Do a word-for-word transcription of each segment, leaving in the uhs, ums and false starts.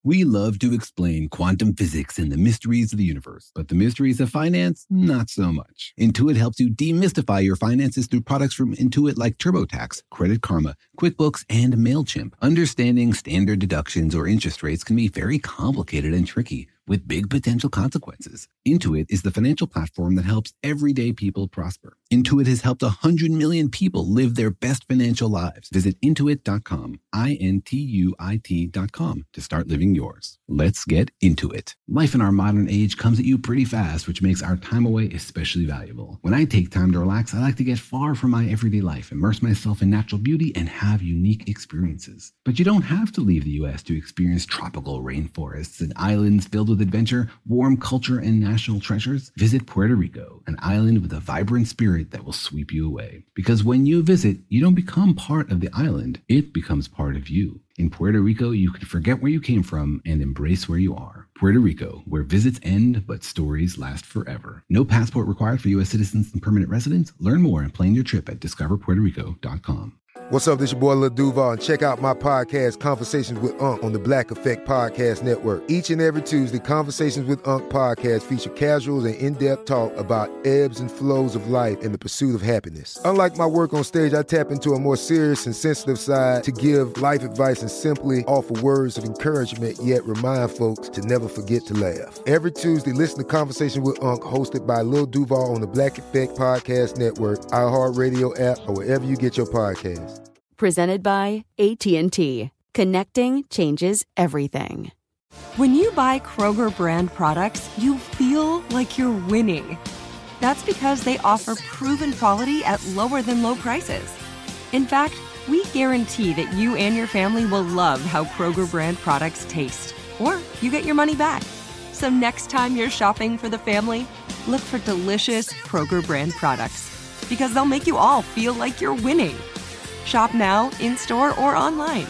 We love to explain quantum physics and the mysteries of the universe, but the mysteries of finance, not so much. Intuit helps you demystify your finances through products from Intuit like TurboTax, Credit Karma, QuickBooks, and MailChimp. Understanding standard deductions or interest rates can be very complicated and tricky, with big potential consequences. Intuit is the financial platform that helps everyday people prosper. Intuit has helped one hundred million people live their best financial lives. Visit intuit dot com, I N T U I T dot com, to start living yours. Let's get into it. Life in our modern age comes at you pretty fast, which makes our time away especially valuable. When I take time to relax, I like to get far from my everyday life, immerse myself in natural beauty, and have unique experiences. But you don't have to leave the U S to experience tropical rainforests and islands filled with adventure, warm culture, and national treasures. Visit Puerto Rico, an island with a vibrant spirit that will sweep you away. Because when you visit, you don't become part of the island, it becomes part of you. In Puerto Rico, you can forget where you came from and embrace where you are. Puerto Rico, where visits end, but stories last forever. No passport required for U S citizens and permanent residents. Learn more and plan your trip at discover puerto rico dot com. What's up, this your boy Lil Duval, and check out my podcast, Conversations with Unc, on the Black Effect Podcast Network. Each and every Tuesday, Conversations with Unc podcast feature casuals and in-depth talk about ebbs and flows of life and the pursuit of happiness. Unlike my work on stage, I tap into a more serious and sensitive side to give life advice and simply offer words of encouragement, yet remind folks to never forget to laugh. Every Tuesday, listen to Conversation with Unc, hosted by Lil Duval on the Black Effect Podcast Network, iHeartRadio app, or wherever you get your podcasts. Presented by A T and T. Connecting changes everything. When you buy Kroger brand products, you feel like you're winning. That's because they offer proven quality at lower than low prices. In fact, we guarantee that you and your family will love how Kroger brand products taste, or you get your money back. So next time you're shopping for the family, look for delicious Kroger brand products, because they'll make you all feel like you're winning. Shop now, in-store, or online.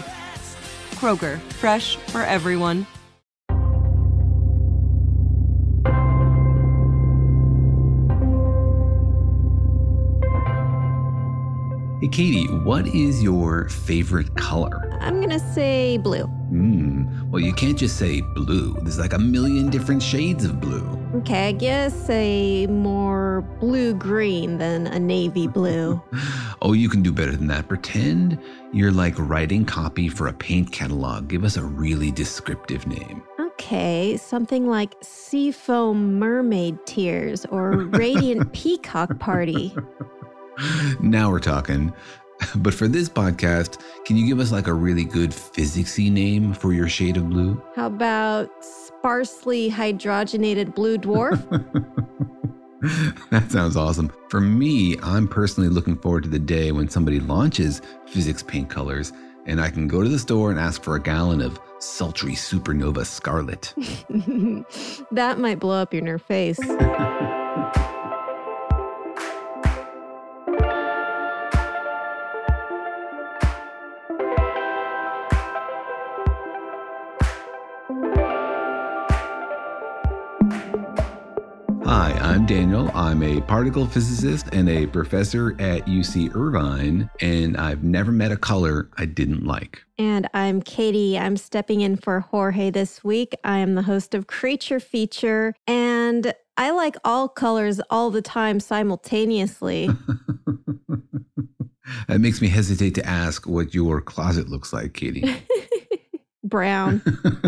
Kroger, fresh for everyone. Hey, Katie, what is your favorite color? I'm going to say blue. Hmm. Well, you can't just say blue. There's like a million different shades of blue. Okay, I guess a more blue-green than a navy blue. Oh, you can do better than that. Pretend you're like writing copy for a paint catalog. Give us a really descriptive name. Okay, something like Seafoam Mermaid Tears or Radiant Peacock Party. Now we're talking. But for this podcast, can you give us like a really good physicsy name for your shade of blue? How about Sparsely Hydrogenated Blue Dwarf? That sounds awesome. For me, I'm personally looking forward to the day when somebody launches physics paint colors and I can go to the store and ask for a gallon of sultry supernova scarlet. That might blow up in your face. Hi, I'm Daniel. I'm a particle physicist and a professor at U C Irvine, and I've never met a color I didn't like. And I'm Katie. I'm stepping in for Jorge this week. I am the host of Creature Feature, and I like all colors all the time simultaneously. That makes me hesitate to ask what your closet looks like, Katie. Brown.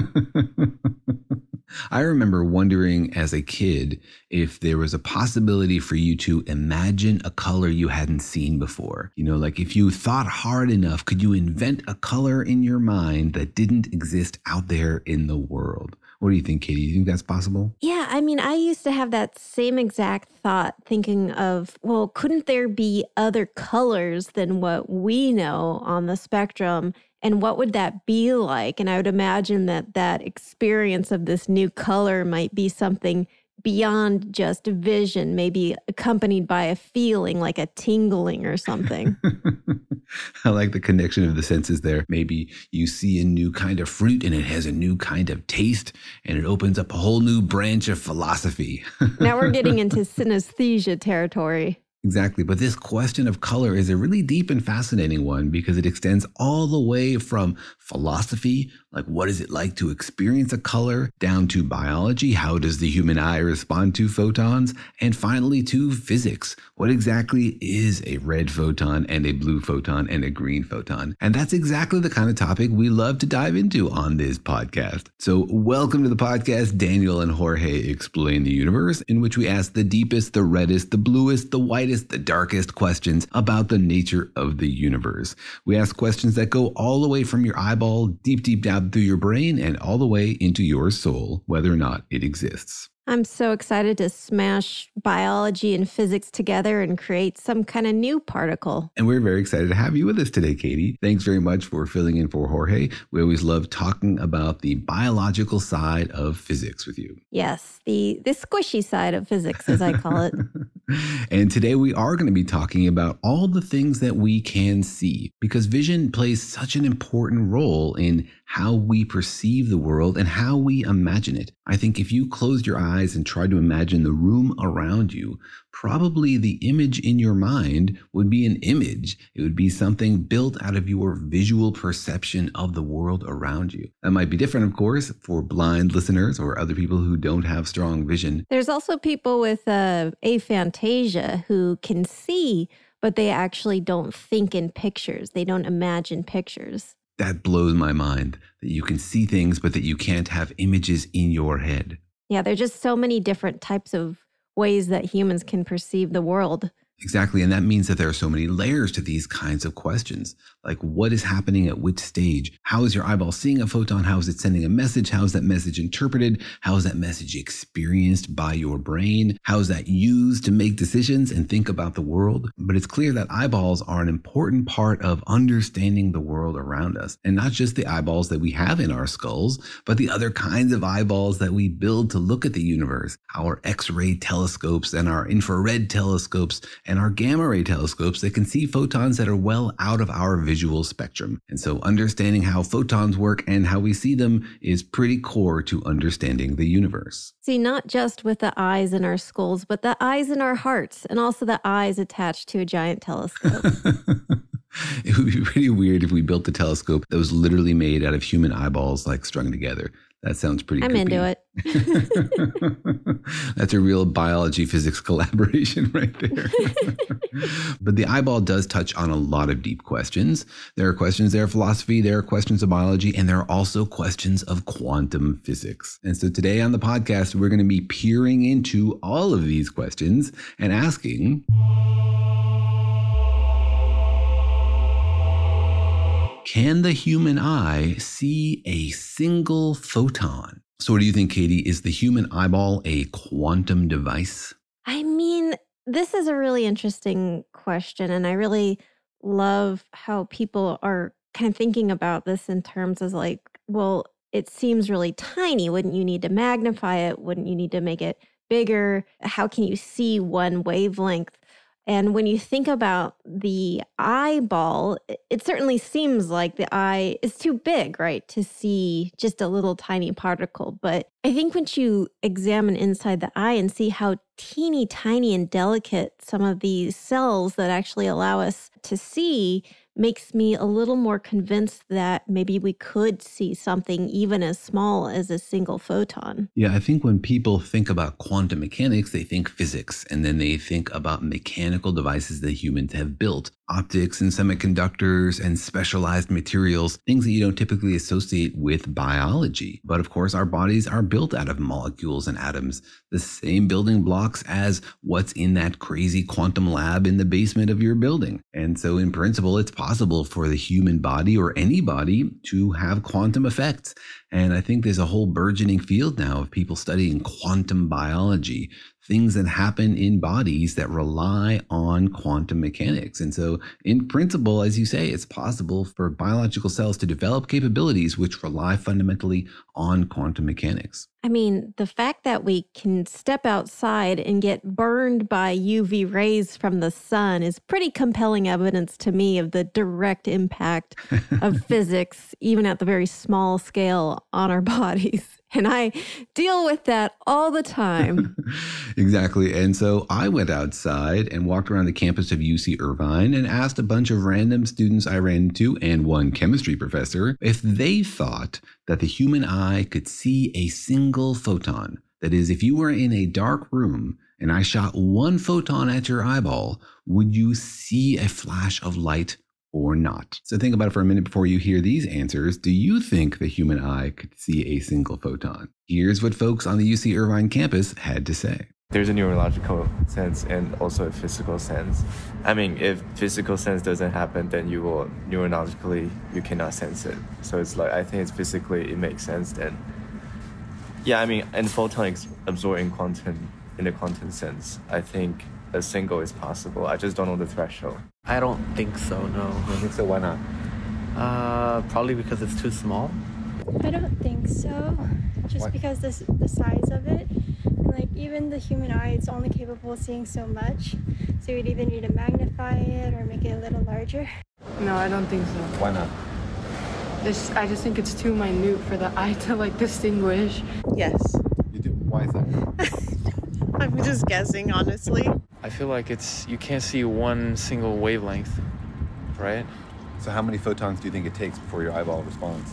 I remember wondering as a kid if there was a possibility for you to imagine a color you hadn't seen before. You know, like if you thought hard enough, could you invent a color in your mind that didn't exist out there in the world? What do you think, Katie? Do you think that's possible? Yeah, I mean, I used to have that same exact thought, thinking of, well, couldn't there be other colors than what we know on the spectrum? And what would that be like? And I would imagine that that experience of this new color might be something beyond just vision, maybe accompanied by a feeling like a tingling or something. I like the connection of the senses there. Maybe you see a new kind of fruit and it has a new kind of taste and it opens up a whole new branch of philosophy. Now we're getting into synesthesia territory. Exactly. But this question of color is a really deep and fascinating one because it extends all the way from philosophy, like what is it like to experience a color, down to biology, how does the human eye respond to photons, and finally to physics. What exactly is a red photon and a blue photon and a green photon? And that's exactly the kind of topic we love to dive into on this podcast. So welcome to the podcast, Daniel and Jorge Explain the Universe, in which we ask the deepest, the reddest, the bluest, the whitest, the darkest questions about the nature of the universe. We ask questions that go all the way from your eyeball, deep, deep down through your brain, and all the way into your soul, whether or not it exists. I'm so excited to smash biology and physics together and create some kind of new particle. And we're very excited to have you with us today, Katie. Thanks very much for filling in for Jorge. We always love talking about the biological side of physics with you. Yes, the, the squishy side of physics, as I call it. And today we are going to be talking about all the things that we can see, because vision plays such an important role in how we perceive the world and how we imagine it. I think if you closed your eyes and tried to imagine the room around you, probably the image in your mind would be an image. It would be something built out of your visual perception of the world around you. That might be different, of course, for blind listeners or other people who don't have strong vision. There's also people with uh, aphantasia who can see, but they actually don't think in pictures. They don't imagine pictures. That blows my mind, that you can see things, but that you can't have images in your head. Yeah, there's just so many different types of ways that humans can perceive the world. Exactly. And that means that there are so many layers to these kinds of questions. Like, what is happening at which stage? How is your eyeball seeing a photon? How is it sending a message? How is that message interpreted? How is that message experienced by your brain? How is that used to make decisions and think about the world? But it's clear that eyeballs are an important part of understanding the world around us. And not just the eyeballs that we have in our skulls, but the other kinds of eyeballs that we build to look at the universe. Our X-ray telescopes and our infrared telescopes and our gamma ray telescopes that can see photons that are well out of our visual spectrum. And so understanding how photons work and how we see them is pretty core to understanding the universe. See, not just with the eyes in our skulls, but the eyes in our hearts, and also the eyes attached to a giant telescope. It would be pretty weird if we built a telescope that was literally made out of human eyeballs, like strung together. That sounds pretty I'm creepy. into it. That's a real biology physics collaboration right there. But the eyeball does touch on a lot of deep questions. There are questions there of philosophy, there are questions of biology, and there are also questions of quantum physics. And so today on the podcast, we're going to be peering into all of these questions and asking, can the human eye see a single photon? So what do you think, Katie? Is the human eyeball a quantum device? I mean, this is a really interesting question, and I really love how people are kind of thinking about this in terms of like, well, it seems really tiny. Wouldn't you need to magnify it? Wouldn't you need to make it bigger? How can you see one wavelength? And when you think about the eyeball, it certainly seems like the eye is too big, right, to see just a little tiny particle. But I think once you examine inside the eye and see how teeny tiny and delicate some of these cells that actually allow us to see, makes me a little more convinced that maybe we could see something even as small as a single photon. Yeah, I think when people think about quantum mechanics, they think physics, and then they think about mechanical devices that humans have built. Optics and semiconductors and specialized materials, things that you don't typically associate with biology. But of course, our bodies are built out of molecules and atoms, the same building blocks as what's in that crazy quantum lab in the basement of your building. And so in principle, it's possible for the human body or any body to have quantum effects. And I think there's a whole burgeoning field now of people studying quantum biology, things that happen in bodies that rely on quantum mechanics. And so in principle, as you say, it's possible for biological cells to develop capabilities which rely fundamentally on quantum mechanics. I mean, the fact that we can step outside and get burned by U V rays from the sun is pretty compelling evidence to me of the direct impact of physics, even at the very small scale, on our bodies. And I deal with that all the time. Exactly. And so I went outside and walked around the campus of U C Irvine and asked a bunch of random students I ran into and one chemistry professor if they thought that the human eye could see a single photon. That is, if you were in a dark room and I shot one photon at your eyeball, would you see a flash of light or not? So think about it for a minute before you hear these answers. Do you think the human eye could see a single photon? Here's what folks on the U C Irvine campus had to say. There's a neurological sense and also a physical sense. I mean, if physical sense doesn't happen, then you will neurologically, you cannot sense it. So it's like, I think it's physically, it makes sense then. Yeah, I mean, and photon absorb in quantum, in the quantum sense. I think a single is possible. I just don't know the threshold. I don't think so, no. I don't think so. Why not? Uh, probably because it's too small. I don't think so. Just what? Because this, the size of it. Like, even the human eye, it's only capable of seeing so much. So you'd either need to magnify it or make it a little larger. No, I don't think so. Why not? This, I just think it's too minute for the eye to, like, distinguish. Yes. You do? Why is that? I'm just guessing, honestly. I feel like it's, you can't see one single wavelength, right? So how many photons do you think it takes before your eyeball responds?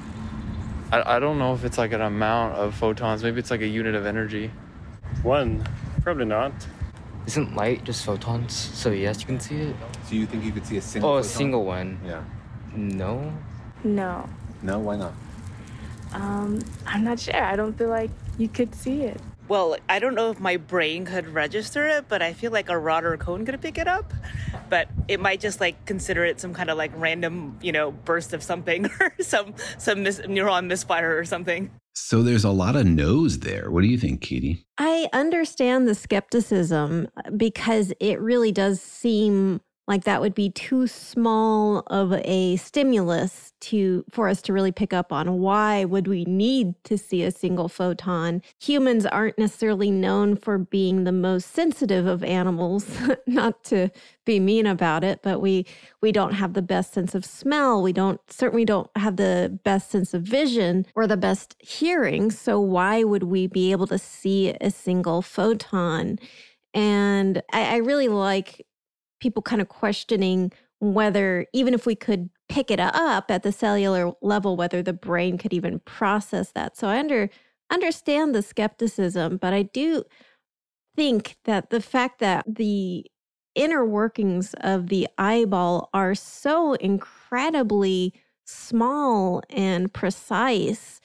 I, I don't know if it's like an amount of photons. Maybe it's like a unit of energy. One, probably not. Isn't light just photons? So yes, you can see it. So you think you could see a single Oh, photon? a single one. Yeah. No. No. No, why not? Um, I'm not sure. I don't feel like you could see it. Well, I don't know if my brain could register it, but I feel like a rod or a cone could pick it up. But it might just like consider it some kind of like random, you know, burst of something or some some mis- neuron misfire or something. So there's a lot of no's there. What do you think, Katie? I understand the skepticism because it really does seem like that would be too small of a stimulus to for us to really pick up on. Why would we need to see a single photon? Humans aren't necessarily known for being the most sensitive of animals, not to be mean about it, but we we don't have the best sense of smell. We don't certainly don't have the best sense of vision or the best hearing. So why would we be able to see a single photon? And I, I really like people kind of questioning whether, even if we could pick it up at the cellular level, whether the brain could even process that. So I under, understand the skepticism, but I do think that the fact that the inner workings of the eyeball are so incredibly small and precise,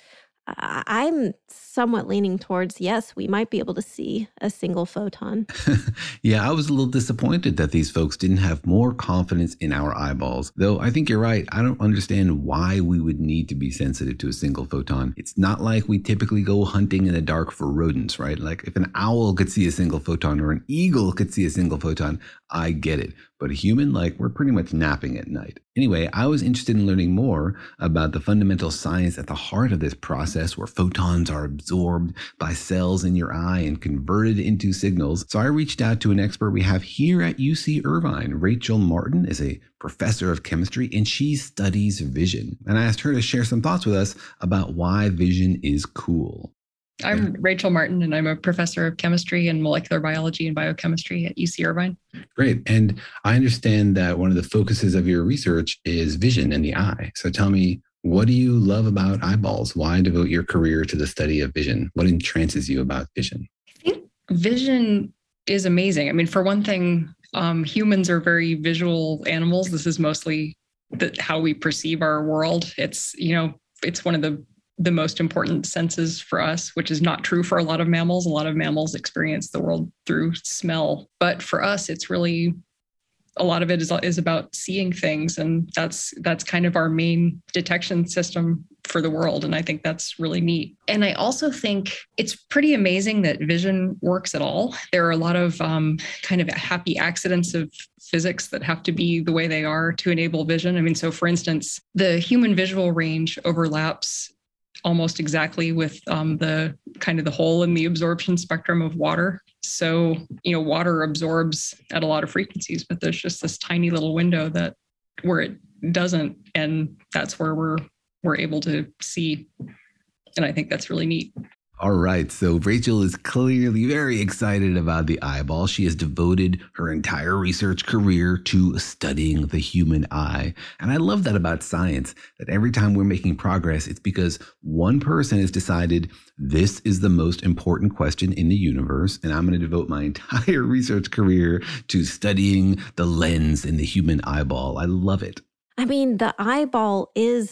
I'm somewhat leaning towards, yes, we might be able to see a single photon. Yeah, I was a little disappointed that these folks didn't have more confidence in our eyeballs. Though I think you're right. I don't understand why we would need to be sensitive to a single photon. It's not like we typically go hunting in the dark for rodents, right? Like if an owl could see a single photon or an eagle could see a single photon, I get it. But a human, like, we're pretty much napping at night. Anyway, I was interested in learning more about the fundamental science at the heart of this process where photons are absorbed by cells in your eye and converted into signals. So I reached out to an expert we have here at U C Irvine. Rachel Martin is a professor of chemistry and she studies vision. And I asked her to share some thoughts with us about why vision is cool. I'm Rachel Martin, and I'm a professor of chemistry and molecular biology and biochemistry at U C Irvine. Great. And I understand that one of the focuses of your research is vision in the eye. So tell me, what do you love about eyeballs? Why devote your career to the study of vision? What entrances you about vision? I think vision is amazing. I mean, for one thing, um, humans are very visual animals. This is mostly the, how we perceive our world. It's, you know, it's one of the the most important senses for us, which is not true for a lot of mammals. A lot of mammals experience the world through smell. But for us, it's really, a lot of it is, is about seeing things. And that's that's kind of our main detection system for the world. And I think that's really neat. And I also think it's pretty amazing that vision works at all. There are a lot of um, kind of happy accidents of physics that have to be the way they are to enable vision. I mean, so for instance, the human visual range overlaps almost exactly with um, the kind of the hole in the absorption spectrum of water. So, you know, water absorbs at a lot of frequencies, but there's just this tiny little window that where it doesn't. And that's where we're we're able to see. And I think that's really neat. All right. So Rachel is clearly very excited about the eyeball. She has devoted her entire research career to studying the human eye. And I love that about science, that every time we're making progress, it's because one person has decided this is the most important question in the universe. And I'm going to devote my entire research career to studying the lens in the human eyeball. I love it. I mean, the eyeball is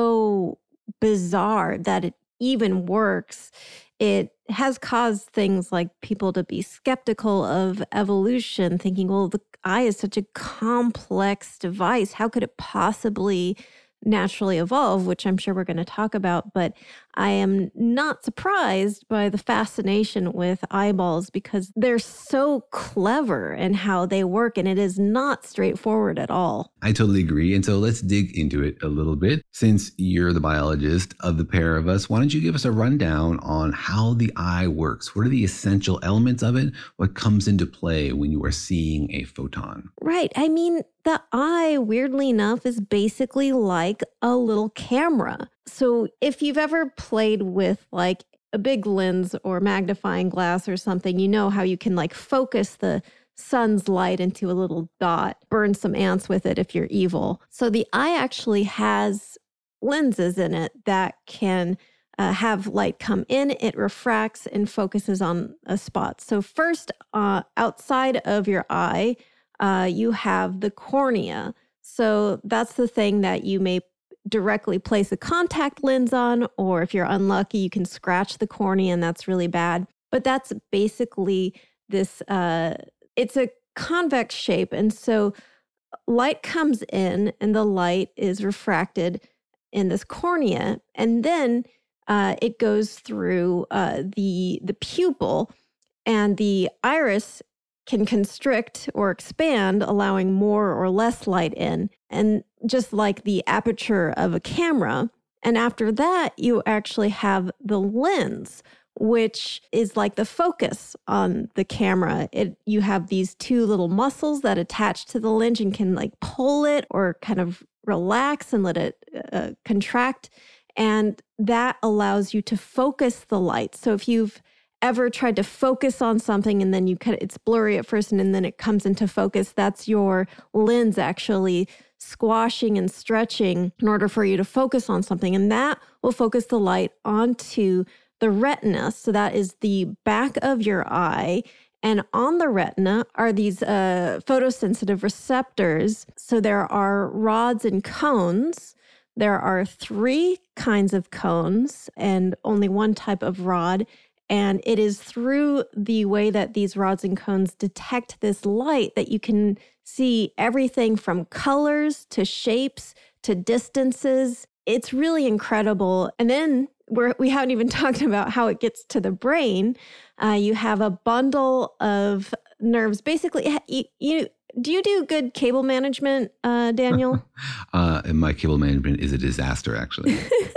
so bizarre that it even works. It has caused things like people to be skeptical of evolution, thinking, well, the eye is such a complex device. How could it possibly naturally evolve, which I'm sure we're going to talk about. But I am not surprised by the fascination with eyeballs because they're so clever in how they work, and it is not straightforward at all. I totally agree. And so let's dig into it a little bit. Since you're the biologist of the pair of us, why don't you give us a rundown on how the eye works? What are the essential elements of it? What comes into play when you are seeing a photon? Right. I mean, the eye, weirdly enough, is basically like a little camera. So if you've ever played with like a big lens or magnifying glass or something, you know how you can like focus the sun's light into a little dot, burn some ants with it if you're evil. So the eye actually has lenses in it that can uh, have light come in, it refracts and focuses on a spot. So first, uh, outside of your eye, uh, you have the cornea. So that's the thing that you may directly place a contact lens on, or if you're unlucky, you can scratch the cornea, and that's really bad. But that's basically this, uh, it's a convex shape. And so light comes in and the light is refracted in this cornea. And then uh, it goes through uh, the, the pupil, and the iris can constrict or expand, allowing more or less light in. And just like the aperture of a camera. And after that, you actually have the lens, which is like the focus on the camera. It you have these two little muscles that attach to the lens and can like pull it or kind of relax and let it uh, contract. And that allows you to focus the light. So if you've ever tried to focus on something and then you kind of, it's blurry at first and then it comes into focus, that's your lens actually squashing and stretching in order for you to focus on something. And that will focus the light onto the retina. So that is the back of your eye. And on the retina are these uh, photosensitive receptors. So there are rods and cones. There are three kinds of cones and only one type of rod. And it is through the way that these rods and cones detect this light that you can see everything from colors to shapes to distances. It's really incredible. And then we're, we haven't even talked about how it gets to the brain. Uh, you have a bundle of nerves. Basically, you, you do you do good cable management, uh, Daniel? uh, and my cable management is a disaster, actually.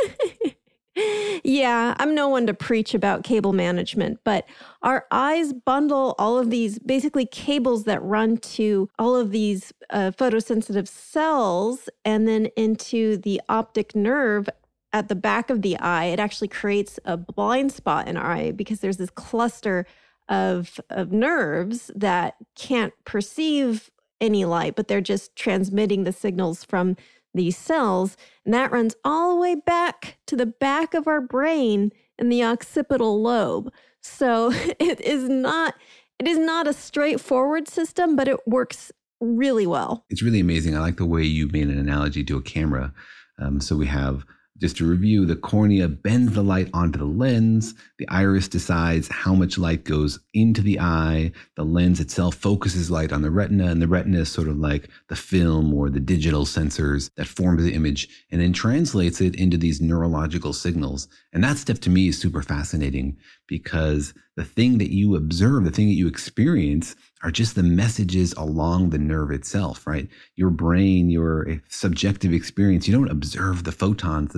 Yeah, I'm no one to preach about cable management, but our eyes bundle all of these basically cables that run to all of these uh, photosensitive cells and then into the optic nerve at the back of the eye. It actually creates a blind spot in our eye because there's this cluster of, of nerves that can't perceive any light, but they're just transmitting the signals from these cells, and that runs all the way back to the back of our brain in the occipital lobe. So it is not it is not a straightforward system, but it works really well. It's really amazing. I like the way you made an analogy to a camera. Um, so we have, just to review, the cornea bends the light onto the lens. The iris decides how much light goes into the eye. The lens itself focuses light on the retina, and the retina is sort of like the film or the digital sensors that form the image and then translates it into these neurological signals. And that stuff to me is super fascinating because the thing that you observe, the thing that you experience are just the messages along the nerve itself, right? Your brain, your subjective experience, you don't observe the photons themselves.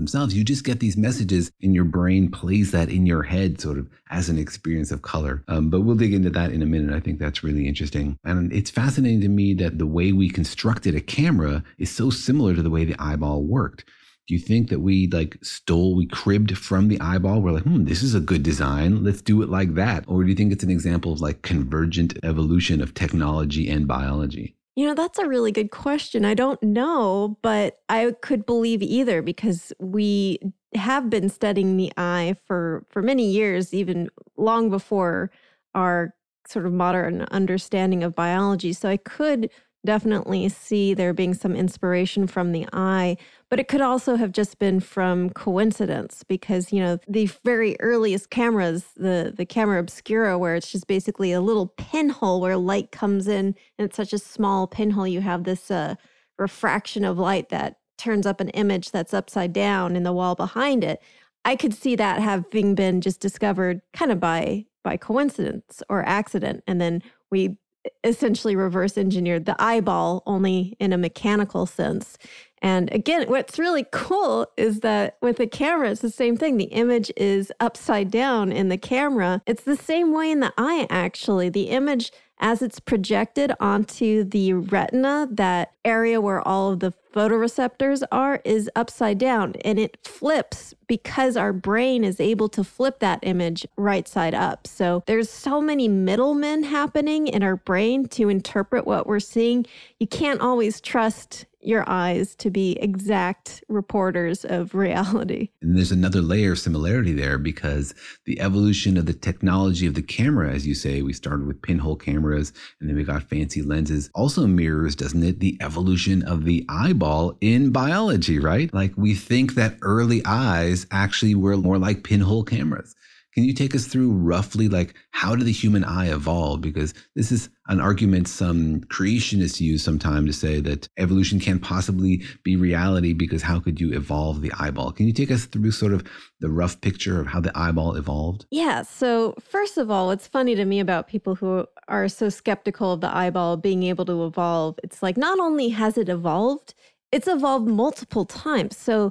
themselves. You just get these messages and your brain plays that in your head sort of as an experience of color. Um, but we'll dig into that in a minute. I think that's really interesting. And it's fascinating to me that the way we constructed a camera is so similar to the way the eyeball worked. Do you think that we like stole, we cribbed from the eyeball? We're like, hmm, this is a good design. Let's do it like that. Or do you think it's an example of like convergent evolution of technology and biology? You know, that's a really good question. I don't know, but I could believe either because we have been studying the eye for, for many years, even long before our sort of modern understanding of biology. So I could definitely see there being some inspiration from the eye, but it could also have just been from coincidence because, you know, the very earliest cameras, the, the camera obscura, where it's just basically a little pinhole where light comes in, and it's such a small pinhole, you have this uh, refraction of light that turns up an image that's upside down in the wall behind it. I could see that having been just discovered kind of by by coincidence or accident, and then we essentially reverse engineered the eyeball only in a mechanical sense. And again, what's really cool is that with the camera, it's the same thing. The image is upside down in the camera. It's the same way in the eye, actually. The image, as it's projected onto the retina, that area where all of the photoreceptors are, is upside down. And it flips because our brain is able to flip that image right side up. So there's so many middlemen happening in our brain to interpret what we're seeing. You can't always trust your eyes to be exact reporters of reality. And there's another layer of similarity there because the evolution of the technology of the camera, as you say, we started with pinhole cameras and then we got fancy lenses, also mirrors, doesn't it, the evolution of the eyeball in biology, right? Like we think that early eyes actually were more like pinhole cameras. Can you take us through roughly like how did the human eye evolve? Because this is an argument some creationists use sometimes to say that evolution can't possibly be reality because how could you evolve the eyeball? Can you take us through sort of the rough picture of how the eyeball evolved? Yeah. So first of all, what's funny to me about people who are so skeptical of the eyeball being able to evolve, it's like not only has it evolved, it's evolved multiple times. So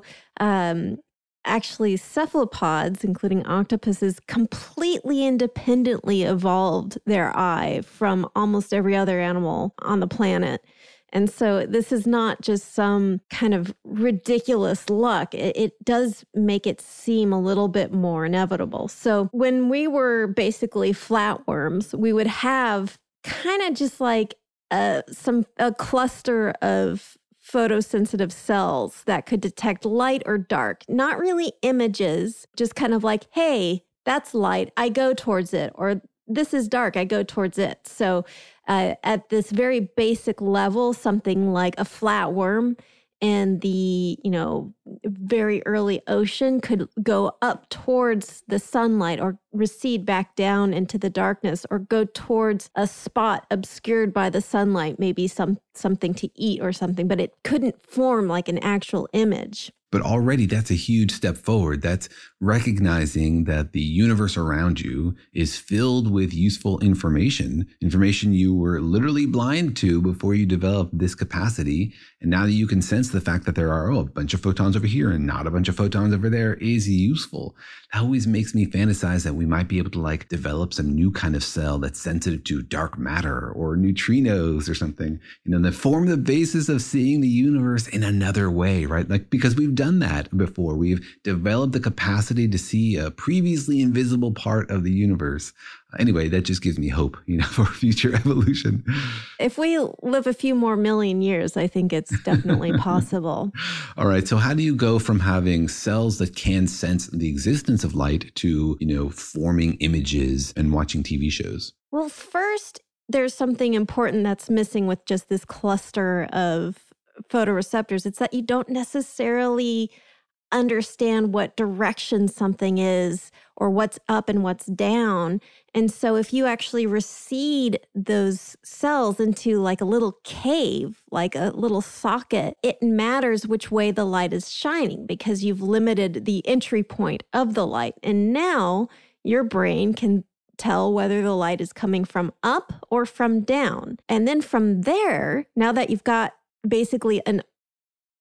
um actually, cephalopods, including octopuses, completely independently evolved their eye from almost every other animal on the planet. And so this is not just some kind of ridiculous luck. It, it does make it seem a little bit more inevitable. So when we were basically flatworms, we would have kind of just like a, some a cluster of photosensitive cells that could detect light or dark, not really images, just kind of like, hey, that's light, I go towards it, or this is dark, I go towards it. So uh, at this very basic level, something like a flatworm in the, you know, very early ocean could go up towards the sunlight or recede back down into the darkness or go towards a spot obscured by the sunlight, maybe some something to eat or something, but it couldn't form like an actual image. But already that's a huge step forward. That's recognizing that the universe around you is filled with useful information, information you were literally blind to before you developed this capacity. And now that you can sense the fact that there are oh, a bunch of photons over here and not a bunch of photons over there is useful. That always makes me fantasize that we might be able to like develop some new kind of cell that's sensitive to dark matter or neutrinos or something, you know, that form the basis of seeing the universe in another way, right? Like, because we've done that before. We've developed the capacity to see a previously invisible part of the universe. Anyway, that just gives me hope, you know, for future evolution. If we live a few more million years, I think it's definitely possible. All right. So how do you go from having cells that can sense the existence of light to, you know, forming images and watching T V shows? Well, first, there's something important that's missing with just this cluster of photoreceptors. It's that you don't necessarily understand what direction something is or what's up and what's down. And so if you actually recede those cells into like a little cave, like a little socket, it matters which way the light is shining because you've limited the entry point of the light. And now your brain can tell whether the light is coming from up or from down. And then from there, now that you've got basically an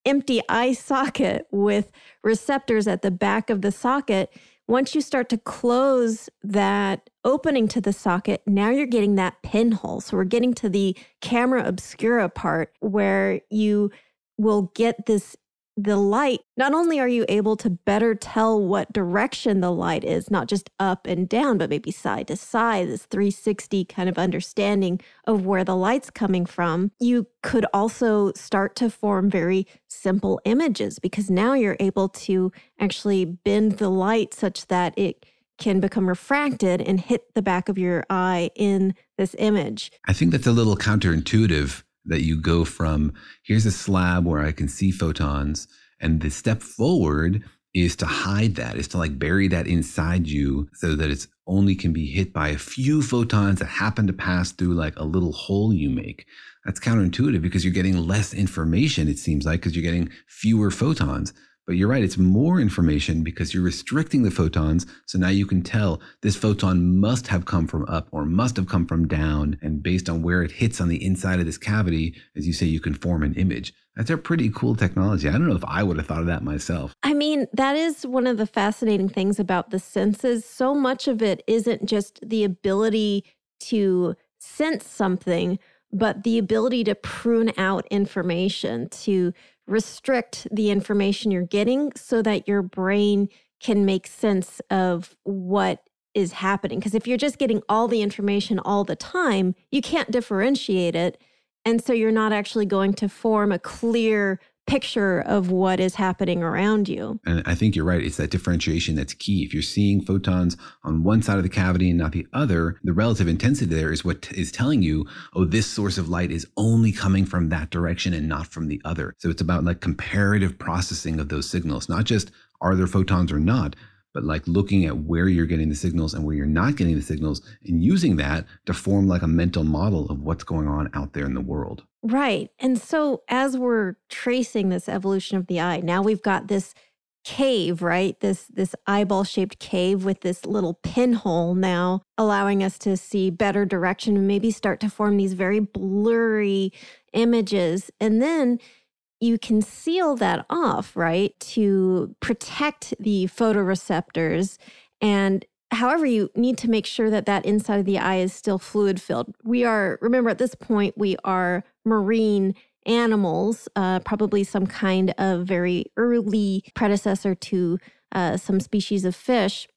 empty eye socket with receptors at the back of the socket. Once you start to close that opening to the socket, now you're getting that pinhole. So we're getting to the camera obscura part where you will get this, the light. Not only are you able to better tell what direction the light is, not just up and down, but maybe side to side, this three sixty kind of understanding of where the light's coming from, you could also start to form very simple images because now you're able to actually bend the light such that it can become refracted and hit the back of your eye in this image. I think that's a little counterintuitive that you go from, here's a slab where I can see photons, and the step forward is to hide that, is to like bury that inside you so that it's only can be hit by a few photons that happen to pass through like a little hole you make. That's counterintuitive because you're getting less information, it seems like, because you're getting fewer photons. But you're right, it's more information because you're restricting the photons. So now you can tell this photon must have come from up or must have come from down. And based on where it hits on the inside of this cavity, as you say, you can form an image. That's a pretty cool technology. I don't know if I would have thought of that myself. I mean, that is one of the fascinating things about the senses. So much of it isn't just the ability to sense something, but the ability to prune out information, to restrict the information you're getting so that your brain can make sense of what is happening. Because if you're just getting all the information all the time, you can't differentiate it. And so you're not actually going to form a clear picture of what is happening around you. And I think you're right. It's that differentiation that's key. If you're seeing photons on one side of the cavity and not the other, the relative intensity there is what is telling you, oh, this source of light is only coming from that direction and not from the other. So it's about like comparative processing of those signals, not just are there photons or not, but like looking at where you're getting the signals and where you're not getting the signals and using that to form like a mental model of what's going on out there in the world. Right. And so as we're tracing this evolution of the eye, now we've got this cave, right? This this eyeball-shaped cave with this little pinhole now allowing us to see better direction and maybe start to form these very blurry images. And then you can seal that off, right, to protect the photoreceptors. And however, you need to make sure that that inside of the eye is still fluid filled. We are, remember at this point, we are marine animals, uh, probably some kind of very early predecessor to uh, some species of fish.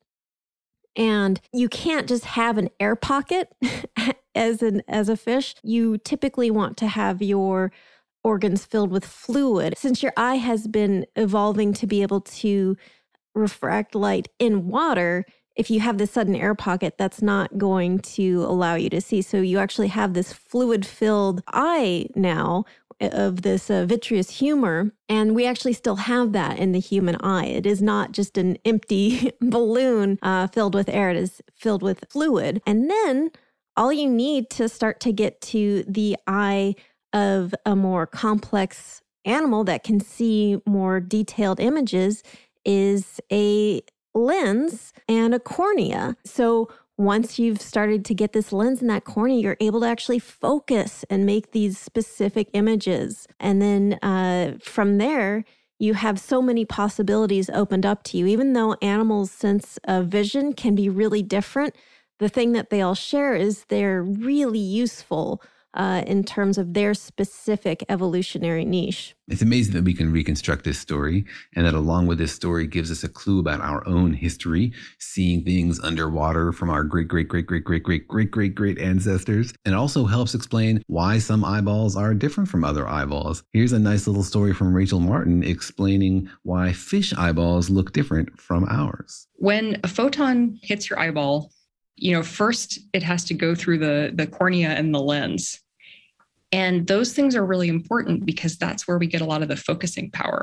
And you can't just have an air pocket as an as a fish. You typically want to have your organs filled with fluid. Since your eye has been evolving to be able to refract light in water, if you have this sudden air pocket, that's not going to allow you to see. So you actually have this fluid-filled eye now of this uh, vitreous humor, and we actually still have that in the human eye. It is not just an empty balloon uh, filled with air. It is filled with fluid. And then all you need to start to get to the eye of a more complex animal that can see more detailed images is a lens and a cornea. So once you've started to get this lens and that cornea, you're able to actually focus and make these specific images. And then uh, from there, you have so many possibilities opened up to you. Even though animals' sense of vision can be really different, the thing that they all share is they're really useful Uh, in terms of their specific evolutionary niche. It's amazing that we can reconstruct this story and that along with this story gives us a clue about our own history, seeing things underwater from our great, great, great, great, great, great, great, great, great ancestors. And also helps explain why some eyeballs are different from other eyeballs. Here's a nice little story from Rachel Martin explaining why fish eyeballs look different from ours. When a photon hits your eyeball, you know, first it has to go through the, the cornea and the lens. And those things are really important because that's where we get a lot of the focusing power.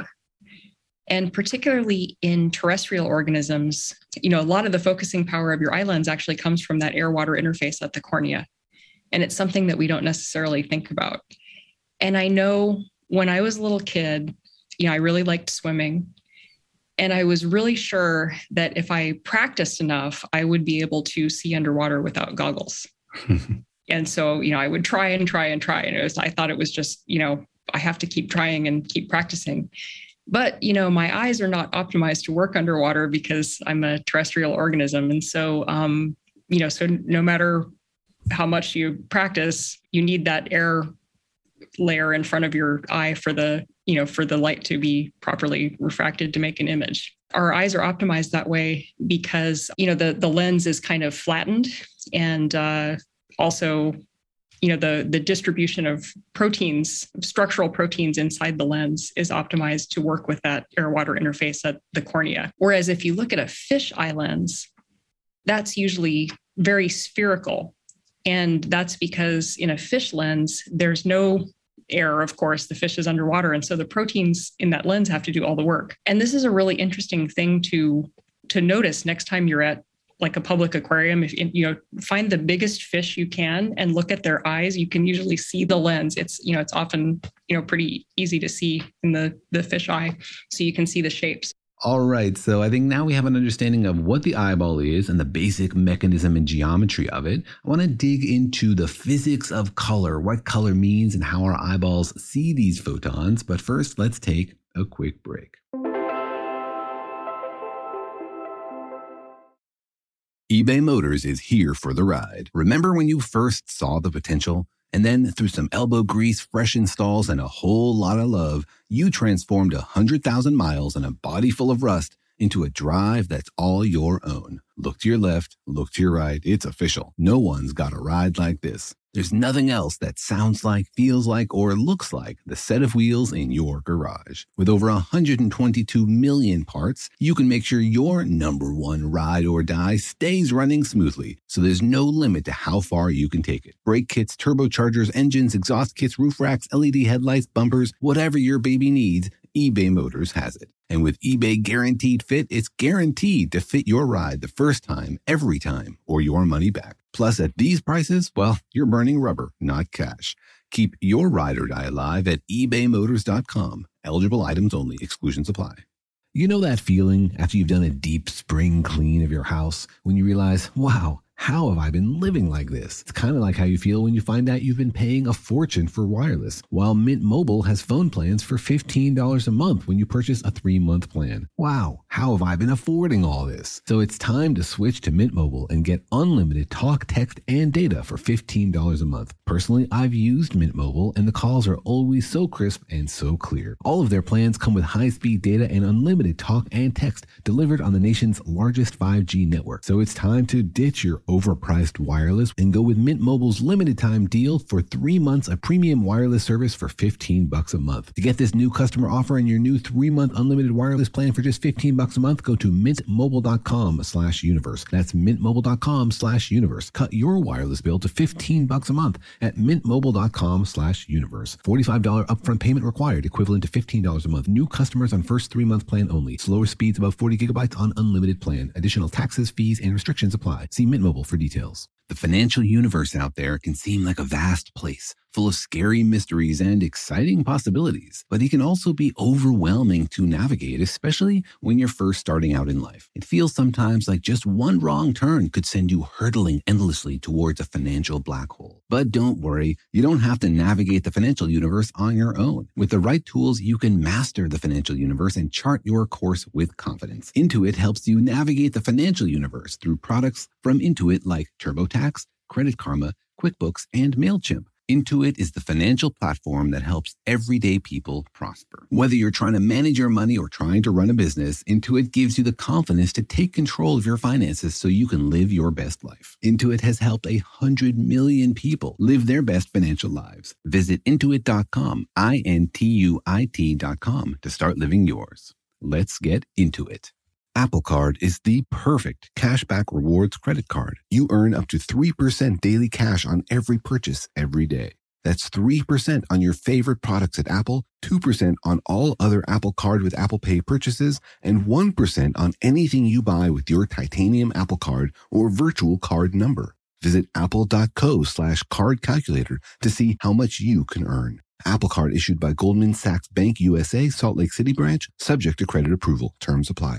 And particularly in terrestrial organisms, you know, a lot of the focusing power of your eye lens actually comes from that air-water interface at the cornea. And it's something that we don't necessarily think about. And I know when I was a little kid, you know, I really liked swimming. And I was really sure that if I practiced enough, I would be able to see underwater without goggles. And so, you know, I would try and try and try. And it was, I thought it was just, you know, I have to keep trying and keep practicing. But, you know, my eyes are not optimized to work underwater because I'm a terrestrial organism. And so, um, you know, so no matter how much you practice, you need that air layer in front of your eye for the, you know, for the light to be properly refracted to make an image. Our eyes are optimized that way because, you know, the, the lens is kind of flattened, and uh, also, you know, the, the distribution of proteins, structural proteins inside the lens is optimized to work with that air-water interface at the cornea. Whereas if you look at a fish eye lens, that's usually very spherical. And that's because in a fish lens, there's no air, of course, the fish is underwater. And so the proteins in that lens have to do all the work. And this is a really interesting thing to, to notice next time you're at like a public aquarium. If you know, find the biggest fish you can and look at their eyes, you can usually see the lens. It's, you know, it's often, you know, pretty easy to see in the, the fish eye. So you can see the shapes. All right, so I think now we have an understanding of what the eyeball is and the basic mechanism and geometry of it. I want to dig into the physics of color, what color means and how our eyeballs see these photons. But first, let's take a quick break. eBay Motors is here for the ride. Remember when you first saw the potential? And then through some elbow grease, fresh installs, and a whole lot of love, you transformed one hundred thousand miles and a body full of rust into a drive that's all your own. Look to your left, look to your right. It's official. No one's got a ride like this. There's nothing else that sounds like, feels like, or looks like the set of wheels in your garage. With over one hundred twenty-two million parts, you can make sure your number one ride or die stays running smoothly, so there's no limit to how far you can take it. Brake kits, turbochargers, engines, exhaust kits, roof racks, L E D headlights, bumpers, whatever your baby needs, eBay Motors has it. And with eBay Guaranteed Fit, it's guaranteed to fit your ride the first time, every time, or your money back. Plus, at these prices, well, you're burning rubber, not cash. Keep your ride or die alive at ebay motors dot com. Eligible items only. Exclusions apply. You know that feeling after you've done a deep spring clean of your house when you realize, wow, how have I been living like this? It's kind of like how you feel when you find out you've been paying a fortune for wireless, while Mint Mobile has phone plans for fifteen dollars a month when you purchase a three-month plan. Wow, how have I been affording all this? So it's time to switch to Mint Mobile and get unlimited talk, text, and data for fifteen dollars a month. Personally, I've used Mint Mobile, and the calls are always so crisp and so clear. All of their plans come with high-speed data and unlimited talk and text delivered on the nation's largest five G network. So it's time to ditch your overpriced wireless and go with Mint Mobile's limited time deal for three months of premium wireless service for fifteen bucks a month. To get this new customer offer and your new three-month unlimited wireless plan for just fifteen bucks a month, go to mintmobile.com slash universe. That's mintmobile.com slash universe. Cut your wireless bill to fifteen bucks a month at mintmobile.com slash universe. forty-five dollars upfront payment required, equivalent to fifteen dollars a month. New customers on first three-month plan only. Slower speeds above forty gigabytes on unlimited plan. Additional taxes, fees, and restrictions apply. See Mint Mobile for details. The financial universe out there can seem like a vast place, full of scary mysteries and exciting possibilities, but it can also be overwhelming to navigate, especially when you're first starting out in life. It feels sometimes like just one wrong turn could send you hurtling endlessly towards a financial black hole. But don't worry, you don't have to navigate the financial universe on your own. With the right tools, you can master the financial universe and chart your course with confidence. Intuit helps you navigate the financial universe through products from Intuit like TurboTax, Credit Karma, QuickBooks, and MailChimp. Intuit is the financial platform that helps everyday people prosper. Whether you're trying to manage your money or trying to run a business, Intuit gives you the confidence to take control of your finances so you can live your best life. Intuit has helped a hundred million people live their best financial lives. Visit intuit dot com, I N T U I T dot com to start living yours. Let's get into it. Apple Card is the perfect cashback rewards credit card. You earn up to three percent daily cash on every purchase every day. That's three percent on your favorite products at Apple, two percent on all other Apple Card with Apple Pay purchases, and one percent on anything you buy with your titanium Apple Card or virtual card number. Visit apple.co slash card calculator to see how much you can earn. Apple Card issued by Goldman Sachs Bank U S A, Salt Lake City branch, subject to credit approval. Terms apply.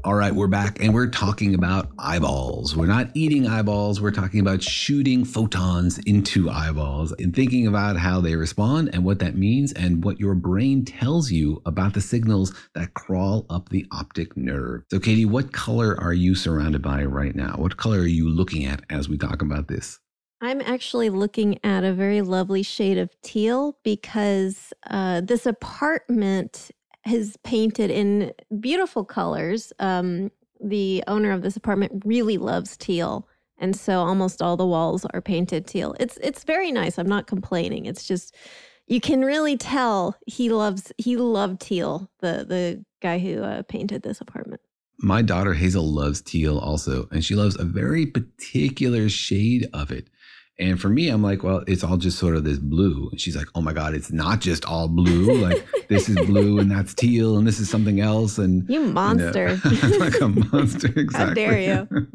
All right, we're back and we're talking about eyeballs. We're not eating eyeballs. We're talking about shooting photons into eyeballs and thinking about how they respond and what that means and what your brain tells you about the signals that crawl up the optic nerve. So Katie, what color are you surrounded by right now? What color are you looking at as we talk about this? I'm actually looking at a very lovely shade of teal because uh, this apartment is painted in beautiful colors. Um, the owner of this apartment really loves teal. And so almost all the walls are painted teal. It's it's very nice. I'm not complaining. It's just, you can really tell he loves, he loved teal, the, the guy who uh, painted this apartment. My daughter Hazel loves teal also, and she loves a very particular shade of it. And for me, I'm like, well, it's all just sort of this blue. And she's like, oh my God, it's not just all blue. Like this is blue and that's teal and this is something else. And you monster. You know, like a monster, exactly. How dare you?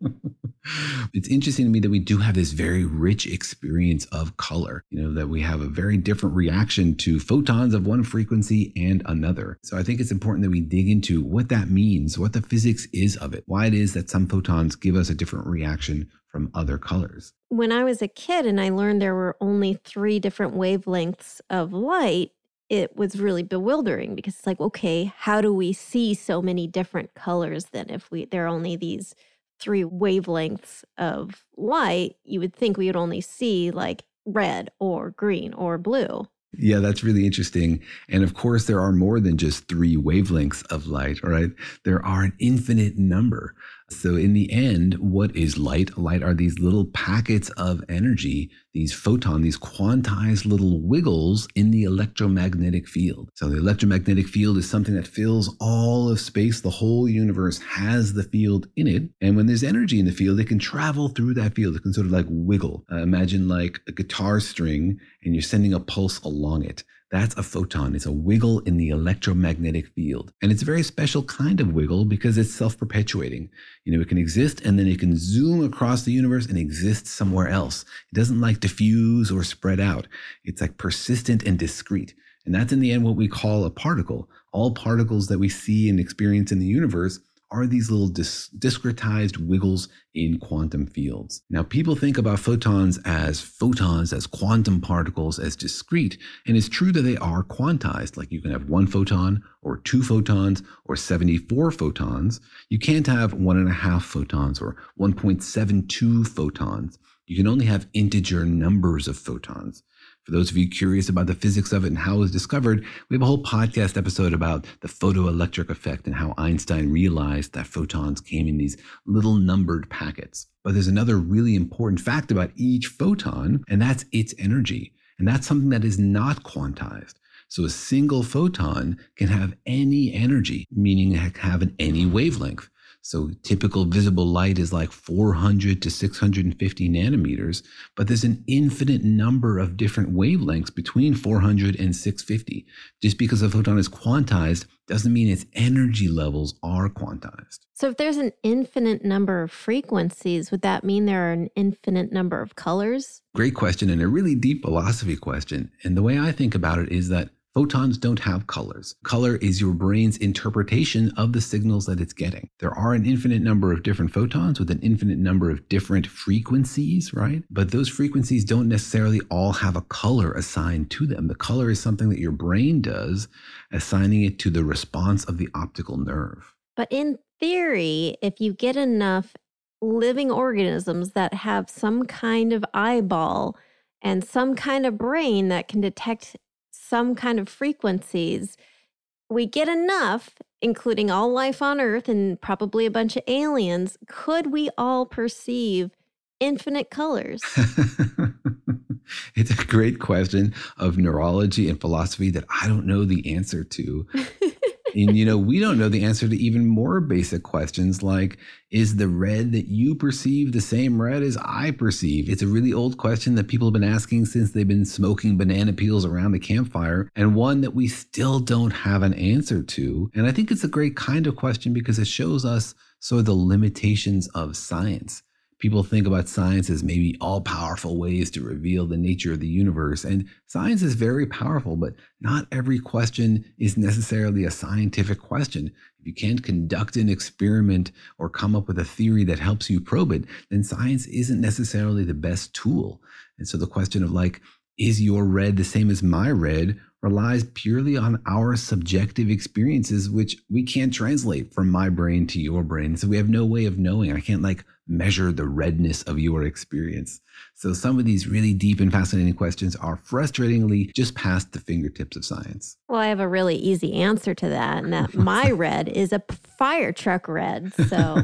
It's interesting to me that we do have this very rich experience of color, you know, that we have a very different reaction to photons of one frequency and another. So I think it's important that we dig into what that means, what the physics is of it, why it is that some photons give us a different reaction from other colors. When I was a kid and I learned there were only three different wavelengths of light, it was really bewildering because it's like, okay, how do we see so many different colors then if we there are only these three wavelengths of light? You would think we would only see like red or green or blue. Yeah, that's really interesting. And of course, there are more than just three wavelengths of light, right? There are an infinite number. So in the end, what is light? Light are these little packets of energy, these photon, these quantized little wiggles in the electromagnetic field. So the electromagnetic field is something that fills all of space. The whole universe has the field in it. And when there's energy in the field, it can travel through that field. It can sort of like wiggle. Uh, imagine like a guitar string and you're sending a pulse along it. That's a photon. It's a wiggle in the electromagnetic field. And it's a very special kind of wiggle because it's self-perpetuating. You know, it can exist and then it can zoom across the universe and exist somewhere else. It doesn't like diffuse or spread out. It's like persistent and discrete. And that's in the end what we call a particle. All particles that we see and experience in the universe are these little dis- discretized wiggles in quantum fields. Now, people think about photons as photons, as quantum particles, as discrete, and it's true that they are quantized. Like you can have one photon or two photons or seventy-four photons. You can't have one and a half photons or one point seven two photons. You can only have integer numbers of photons. For those of you curious about the physics of it and how it was discovered, we have a whole podcast episode about the photoelectric effect and how Einstein realized that photons came in these little numbered packets. But there's another really important fact about each photon, and that's its energy. And that's something that is not quantized. So a single photon can have any energy, meaning have an any wavelength. So typical visible light is like four hundred to six hundred fifty nanometers, but there's an infinite number of different wavelengths between four hundred and six hundred fifty. Just because a photon is quantized doesn't mean its energy levels are quantized. So if there's an infinite number of frequencies, would that mean there are an infinite number of colors? Great question, and a really deep philosophy question. And the way I think about it is that photons don't have colors. Color is your brain's interpretation of the signals that it's getting. There are an infinite number of different photons with an infinite number of different frequencies, right? But those frequencies don't necessarily all have a color assigned to them. The color is something that your brain does, assigning it to the response of the optical nerve. But in theory, if you get enough living organisms that have some kind of eyeball and some kind of brain that can detect some kind of frequencies, we get enough, including all life on Earth and probably a bunch of aliens, could we all perceive infinite colors? It's a great question of neurology and philosophy that I don't know the answer to. And, you know, we don't know the answer to even more basic questions like, is the red that you perceive the same red as I perceive? It's a really old question that people have been asking since they've been smoking banana peels around the campfire, and one that we still don't have an answer to. And I think it's a great kind of question because it shows us sort of the limitations of science. People think about science as maybe all-powerful ways to reveal the nature of the universe. And science is very powerful, but not every question is necessarily a scientific question. If you can't conduct an experiment or come up with a theory that helps you probe it, then science isn't necessarily the best tool. And so the question of like, is your red the same as my red, relies purely on our subjective experiences, which we can't translate from my brain to your brain. So we have no way of knowing. I can't like measure the redness of your experience. So some of these really deep and fascinating questions are frustratingly just past the fingertips of science. Well, I have a really easy answer to that, and that my red is a fire truck red. So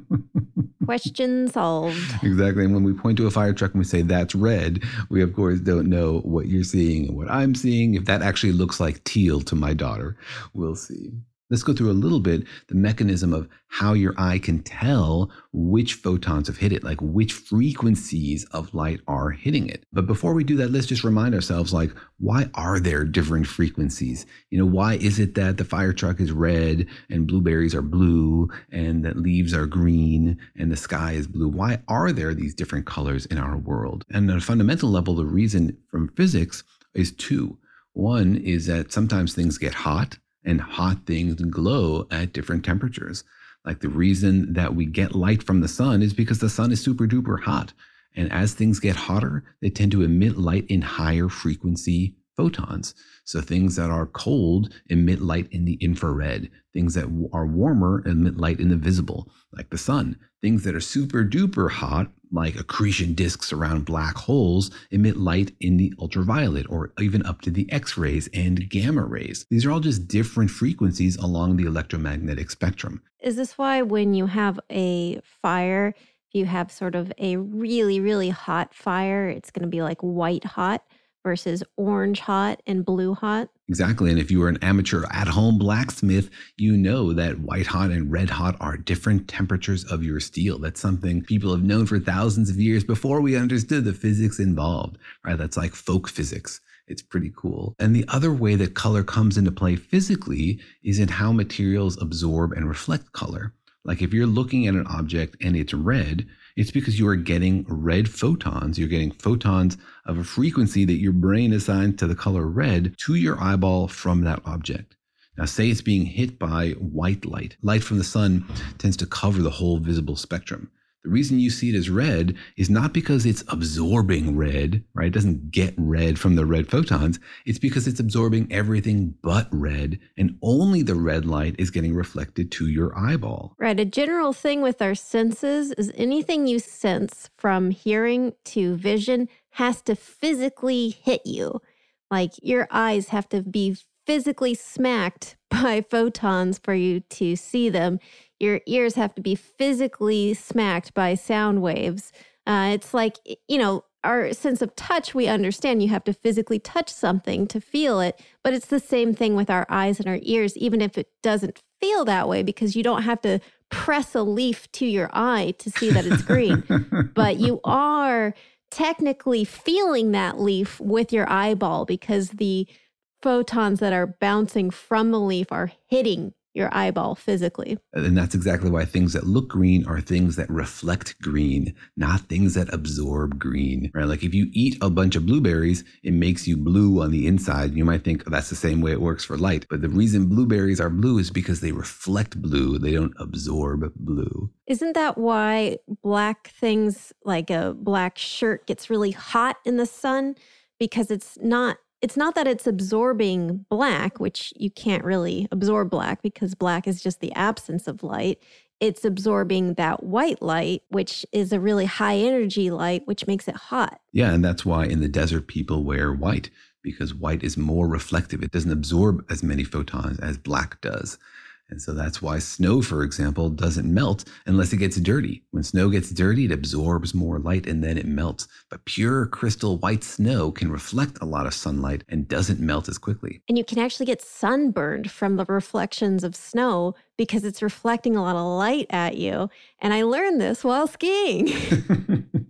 question solved. Exactly. And when we point to a fire truck and we say that's red, we of course don't know what you're seeing and what I'm seeing. If that actually looks like teal to my daughter, we'll see. Let's go through a little bit the mechanism of how your eye can tell which photons have hit it, like which frequencies of light are hitting it. But before we do that, let's just remind ourselves, like, why are there different frequencies? You know, why is it that the fire truck is red and blueberries are blue and that leaves are green and the sky is blue? Why are there these different colors in our world? And at a fundamental level, the reason from physics is two. One is that sometimes things get hot, and hot things glow at different temperatures. Like the reason that we get light from the sun is because the sun is super duper hot. And as things get hotter, they tend to emit light in higher frequency photons. So things that are cold emit light in the infrared. Things that are warmer emit light in the visible, like the sun. Things that are super duper hot, like accretion disks around black holes, emit light in the ultraviolet or even up to the X-rays and gamma rays. These are all just different frequencies along the electromagnetic spectrum. Is this why when you have a fire, if you have sort of a really, really hot fire, it's going to be like white hot versus orange hot and blue hot? Exactly. And if you are an amateur at-home blacksmith, you know that white hot and red hot are different temperatures of your steel. That's something people have known for thousands of years before we understood the physics involved, right? That's like folk physics. It's pretty cool. And the other way that color comes into play physically is in how materials absorb and reflect color. Like if you're looking at an object and it's red, it's because you are getting red photons. You're getting photons of a frequency that your brain assigns to the color red to your eyeball from that object. Now, say it's being hit by white light. Light from the sun tends to cover the whole visible spectrum. The reason you see it as red is not because it's absorbing red, right? It doesn't get red from the red photons. It's because it's absorbing everything but red, and only the red light is getting reflected to your eyeball. Right. A general thing with our senses is anything you sense from hearing to vision has to physically hit you. Like your eyes have to be physically smacked by photons for you to see them. Your ears have to be physically smacked by sound waves. Uh, it's like, you know, our sense of touch, we understand you have to physically touch something to feel it, but it's the same thing with our eyes and our ears, even if it doesn't feel that way, because you don't have to press a leaf to your eye to see that it's green. But you are technically feeling that leaf with your eyeball because the photons that are bouncing from the leaf are hitting your eyeball physically. And that's exactly why things that look green are things that reflect green, not things that absorb green, right? Like if you eat a bunch of blueberries, it makes you blue on the inside. You might think, oh, that's the same way it works for light. But the reason blueberries are blue is because they reflect blue. They don't absorb blue. Isn't that why black things, like a black shirt, gets really hot in the sun? Because it's not It's not that it's absorbing black, which you can't really absorb black because black is just the absence of light. It's absorbing that white light, which is a really high energy light, which makes it hot. Yeah, and that's why in the desert people wear white, because white is more reflective. It doesn't absorb as many photons as black does. And so that's why snow, for example, doesn't melt unless it gets dirty. When snow gets dirty, it absorbs more light and then it melts. But pure crystal white snow can reflect a lot of sunlight and doesn't melt as quickly. And you can actually get sunburned from the reflections of snow because it's reflecting a lot of light at you. And I learned this while skiing.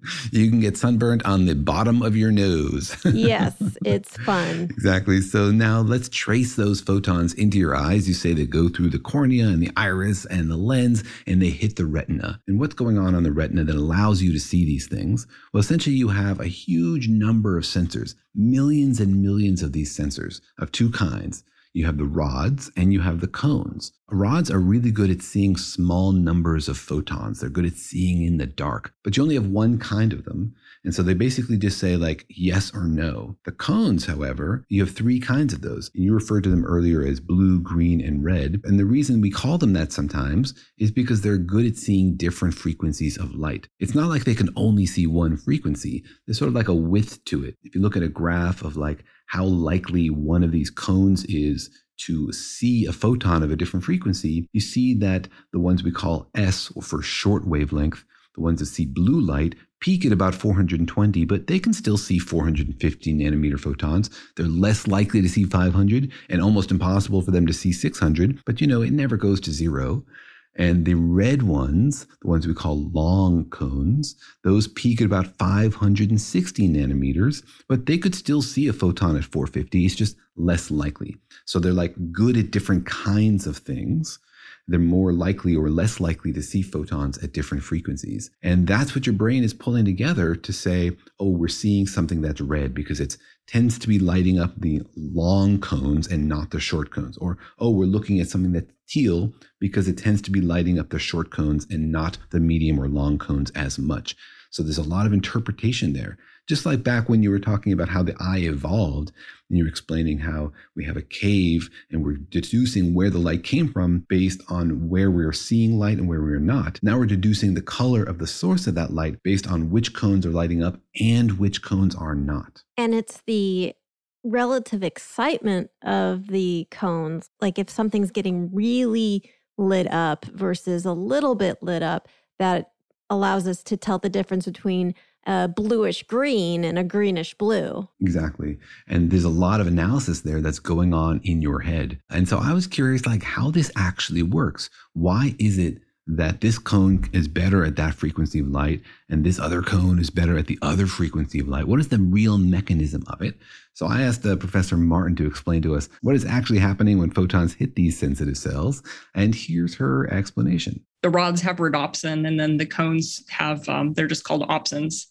You can get sunburned on the bottom of your nose. Yes, it's fun. Exactly. So now let's trace those photons into your eyes. You say they go through the cornea and the iris and the lens, and they hit the retina. And what's going on on the retina that allows you to see these things? Well, essentially, you have a huge number of sensors, millions and millions of these sensors of two kinds. You have the rods and you have the cones. Rods are really good at seeing small numbers of photons. They're good at seeing in the dark, but you only have one kind of them. And so they basically just say like yes or no. The cones, however, you have three kinds of those. And you referred to them earlier as blue, green, and red. And the reason we call them that sometimes is because they're good at seeing different frequencies of light. It's not like they can only see one frequency. There's sort of like a width to it. If you look at a graph of like how likely one of these cones is to see a photon of a different frequency, you see that the ones we call S, or for short wavelength, the ones that see blue light, peak at about four hundred twenty, but they can still see four hundred fifty nanometer photons. They're less likely to see five hundred and almost impossible for them to see six hundred, but you know, it never goes to zero. And the red ones, the ones we call long cones, those peak at about five hundred sixty nanometers, but they could still see a photon at four fifty. It's just less likely. So they're like good at different kinds of things. They're more likely or less likely to see photons at different frequencies. And that's what your brain is pulling together to say, oh, we're seeing something that's red because it tends to be lighting up the long cones and not the short cones. Or, oh, we're looking at something that's teal because it tends to be lighting up the short cones and not the medium or long cones as much. So there's a lot of interpretation there. Just like back when you were talking about how the eye evolved, and you were explaining how we have a cave and we're deducing where the light came from based on where we're seeing light and where we're not. Now we're deducing the color of the source of that light based on which cones are lighting up and which cones are not. And it's the relative excitement of the cones. Like if something's getting really lit up versus a little bit lit up, that allows us to tell the difference between a bluish green and a greenish blue. Exactly. And there's a lot of analysis there that's going on in your head. And so I was curious, like, how this actually works. Why is it that this cone is better at that frequency of light and this other cone is better at the other frequency of light? What is the real mechanism of it? So I asked uh, Professor Martin to explain to us what is actually happening when photons hit these sensitive cells. And here's her explanation. The rods have rhodopsin, and then the cones have, um, they're just called opsins.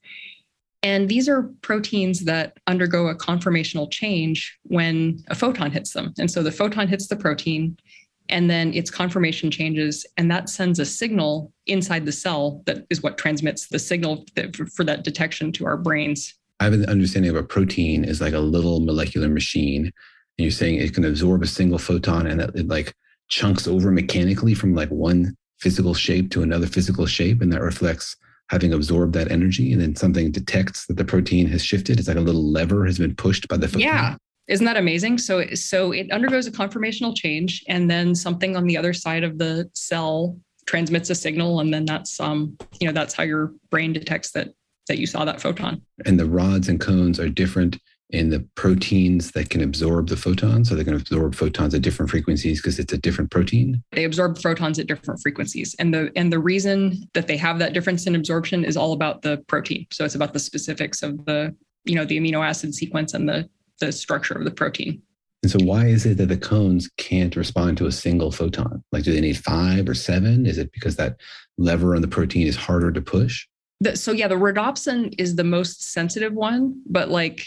And these are proteins that undergo a conformational change when a photon hits them. And so the photon hits the protein, and then its conformation changes, and that sends a signal inside the cell that is what transmits the signal that, for that detection to our brains. I have an understanding of a protein is like a little molecular machine. And you're saying it can absorb a single photon and it, it like chunks over mechanically from like one physical shape to another physical shape, and that reflects having absorbed that energy, and then something detects that the protein has shifted. It's like a little lever has been pushed by the photon. Yeah. Isn't that amazing? So, so it undergoes a conformational change, and then something on the other side of the cell transmits a signal, and then that's um, you know, that's how your brain detects that that you saw that photon. And the rods and cones are different in the proteins that can absorb the photons. So they can absorb photons at different frequencies because it's a different protein. They absorb photons at different frequencies. And the and the reason that they have that difference in absorption is all about the protein. So it's about the specifics of the, you know, the amino acid sequence and the, the structure of the protein. And so why is it that the cones can't respond to a single photon? Like, do they need five or seven? Is it because that lever on the protein is harder to push? The, so yeah, the rhodopsin is the most sensitive one, but like,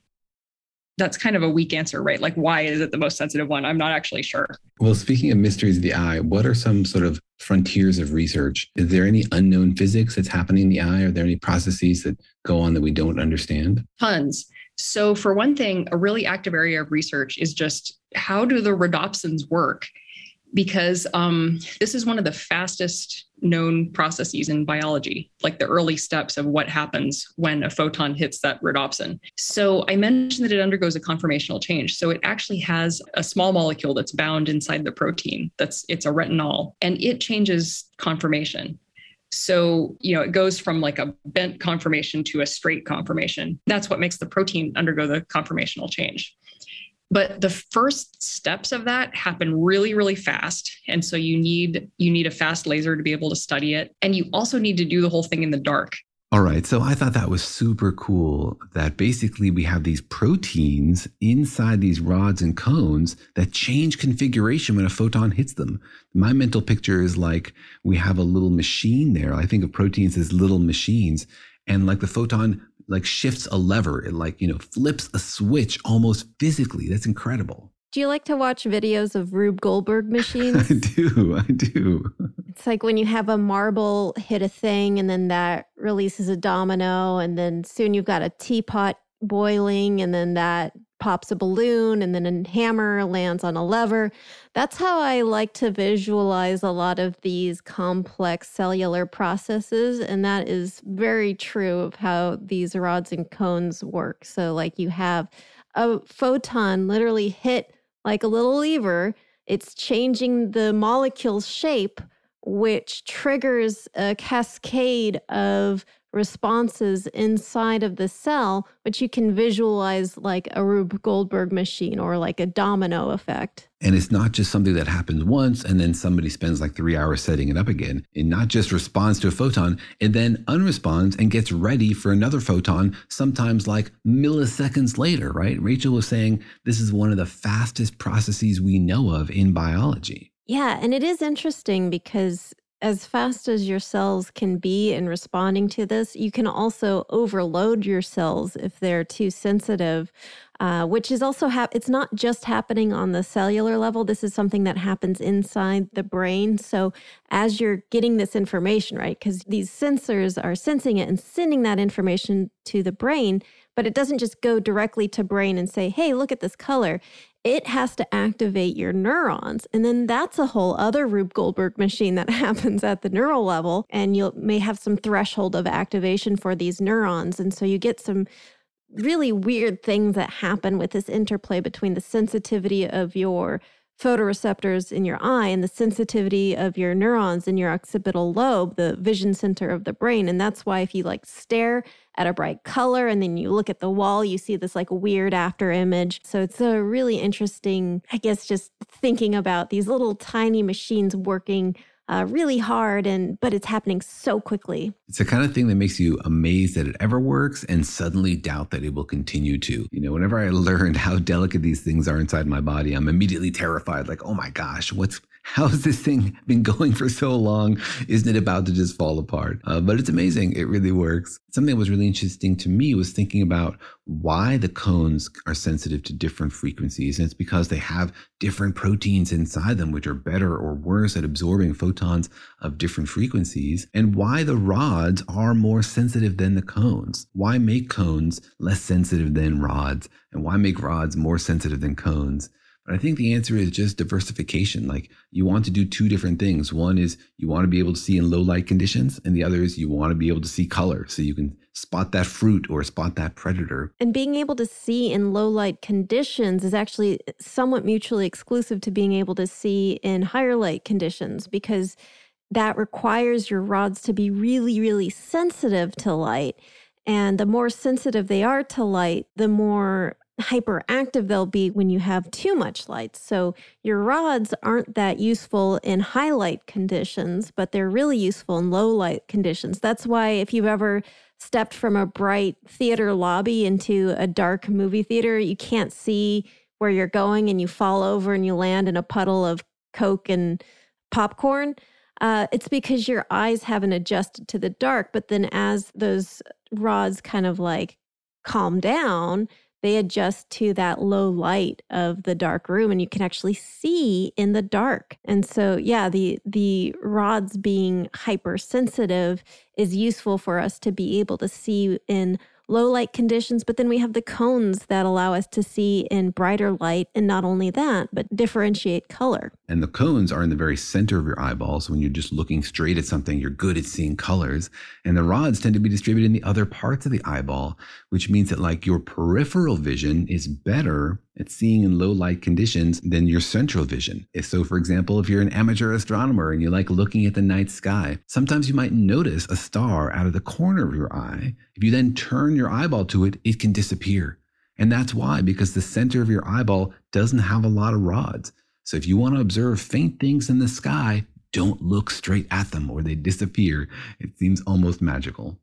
that's kind of a weak answer, right? Like, why is it the most sensitive one? I'm not actually sure. Well, speaking of mysteries of the eye, what are some sort of frontiers of research? Is there any unknown physics that's happening in the eye? Are there any processes that go on that we don't understand? Tons. So for one thing, a really active area of research is just how do the rhodopsins work? Because um, this is one of the fastest known processes in biology, like the early steps of what happens when a photon hits that rhodopsin. So I mentioned that it undergoes a conformational change. So it actually has a small molecule that's bound inside the protein. That's it's a retinol, and it changes conformation. So, you know, it goes from like a bent conformation to a straight conformation. That's what makes the protein undergo the conformational change. But the first steps of that happen really, really fast. And so you need you need a fast laser to be able to study it. And you also need to do the whole thing in the dark. All right. So I thought that was super cool that basically we have these proteins inside these rods and cones that change configuration when a photon hits them. My mental picture is like we have a little machine there. I think of proteins as little machines, and like the photon like shifts a lever. It like, you know, flips a switch almost physically. That's incredible. Do you like to watch videos of Rube Goldberg machines? I do. I do. It's like when you have a marble hit a thing and then that releases a domino, and then soon you've got a teapot boiling, and then that pops a balloon, and then a hammer lands on a lever. That's how I like to visualize a lot of these complex cellular processes. And that is very true of how these rods and cones work. So like you have a photon literally hit like a little lever. It's changing the molecule's shape, which triggers a cascade of responses inside of the cell, which you can visualize like a Rube Goldberg machine or like a domino effect. And it's not just something that happens once and then somebody spends like three hours setting it up again. It not just responds to a photon, it then unresponds and gets ready for another photon, sometimes like milliseconds later, right? Rachel was saying this is one of the fastest processes we know of in biology. Yeah, and it is interesting because as fast as your cells can be in responding to this, you can also overload your cells if they're too sensitive, uh, which is also, hap- it's not just happening on the cellular level. This is something that happens inside the brain. So as you're getting this information, right, because these sensors are sensing it and sending that information to the brain, but it doesn't just go directly to brain and say, hey, look at this color. It has to activate your neurons. And then that's a whole other Rube Goldberg machine that happens at the neural level. And you may have some threshold of activation for these neurons. And so you get some really weird things that happen with this interplay between the sensitivity of your photoreceptors in your eye and the sensitivity of your neurons in your occipital lobe, the vision center of the brain. And that's why if you like stare at a bright color and then you look at the wall, you see this like weird after image. So it's a really interesting, I guess, just thinking about these little tiny machines working Uh, really hard, and but it's happening so quickly. It's the kind of thing that makes you amazed that it ever works and suddenly doubt that it will continue to. You know, whenever I learned how delicate these things are inside my body, I'm immediately terrified, like, oh my gosh, what's how has this thing been going for so long? Isn't it about to just fall apart? Uh, but it's amazing. It really works. Something that was really interesting to me was thinking about why the cones are sensitive to different frequencies. And it's because they have different proteins inside them, which are better or worse at absorbing photons of different frequencies, and why the rods are more sensitive than the cones. Why make cones less sensitive than rods? And why make rods more sensitive than cones? But I think the answer is just diversification. Like you want to do two different things. One is you want to be able to see in low light conditions, and the other is you want to be able to see color so you can spot that fruit or spot that predator. And being able to see in low light conditions is actually somewhat mutually exclusive to being able to see in higher light conditions, because that requires your rods to be really, really sensitive to light. And the more sensitive they are to light, the more hyperactive they'll be when you have too much light. So your rods aren't that useful in high light conditions, but they're really useful in low light conditions. That's why if you've ever stepped from a bright theater lobby into a dark movie theater, you can't see where you're going and you fall over and you land in a puddle of Coke and popcorn. Uh, it's because your eyes haven't adjusted to the dark. But then as those rods kind of like calm down, they adjust to that low light of the dark room and you can actually see in the dark. And so, yeah, the the rods being hypersensitive is useful for us to be able to see in low light conditions, but then we have the cones that allow us to see in brighter light, and not only that, but differentiate color. And the cones are in the very center of your eyeball, so when you're just looking straight at something, you're good at seeing colors. And the rods tend to be distributed in the other parts of the eyeball, which means that like your peripheral vision is better at seeing in low light conditions than your central vision. So for example, if you're an amateur astronomer and you like looking at the night sky, sometimes you might notice a star out of the corner of your eye. If you then turn your eyeball to it, it can disappear. And that's why, because the center of your eyeball doesn't have a lot of rods. So if you want to observe faint things in the sky, don't look straight at them or they disappear. It seems almost magical.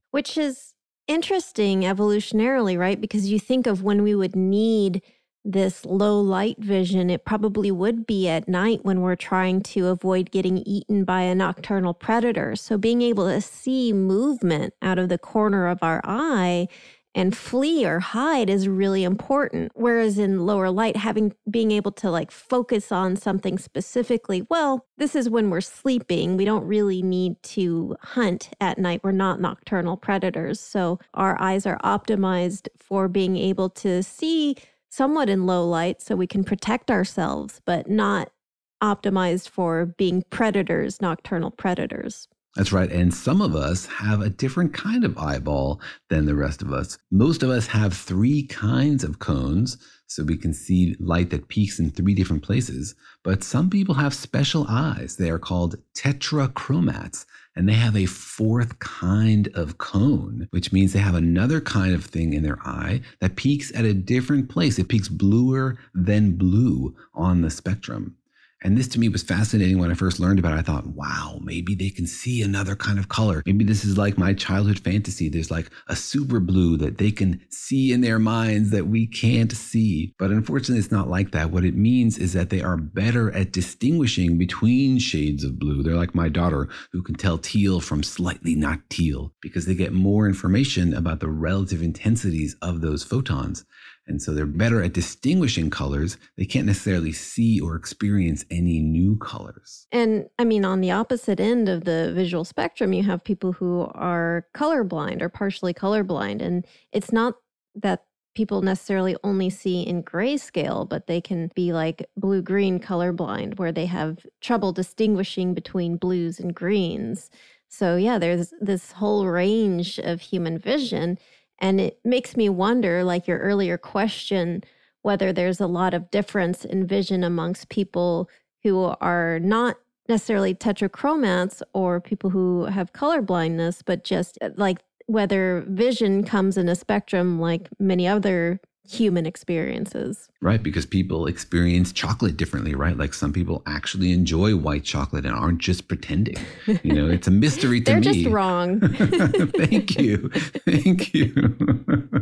Which is interesting evolutionarily, right? Because you think of when we would need this low light vision, it probably would be at night when we're trying to avoid getting eaten by a nocturnal predator. So being able to see movement out of the corner of our eye and flee or hide is really important. Whereas in lower light, having being able to like focus on something specifically, well, this is when we're sleeping. We don't really need to hunt at night. We're not nocturnal predators. So our eyes are optimized for being able to see somewhat in low light so we can protect ourselves, but not optimized for being predators, nocturnal predators. That's right. And some of us have a different kind of eyeball than the rest of us. Most of us have three kinds of cones, so we can see light that peaks in three different places. But some people have special eyes. They are called tetrachromats, and they have a fourth kind of cone, which means they have another kind of thing in their eye that peaks at a different place. It peaks bluer than blue on the spectrum. And this to me was fascinating when I first learned about it. I thought, wow, maybe they can see another kind of color. Maybe this is like my childhood fantasy. There's like a super blue that they can see in their minds that we can't see. But unfortunately, it's not like that. What it means is that they are better at distinguishing between shades of blue. They're like my daughter who can tell teal from slightly not teal because they get more information about the relative intensities of those photons. And so they're better at distinguishing colors. They can't necessarily see or experience any new colors. And I mean, on the opposite end of the visual spectrum, you have people who are colorblind or partially colorblind. And it's not that people necessarily only see in grayscale, but they can be like blue-green colorblind, where they have trouble distinguishing between blues and greens. So yeah, there's this whole range of human vision. And it makes me wonder, like your earlier question, whether there's a lot of difference in vision amongst people who are not necessarily tetrachromats or people who have color blindness, but just like whether vision comes in a spectrum like many other human experiences. Right, because people experience chocolate differently, right? Like some people actually enjoy white chocolate and aren't just pretending. You know, it's a mystery to They're me. They're just wrong. Thank you. Thank you.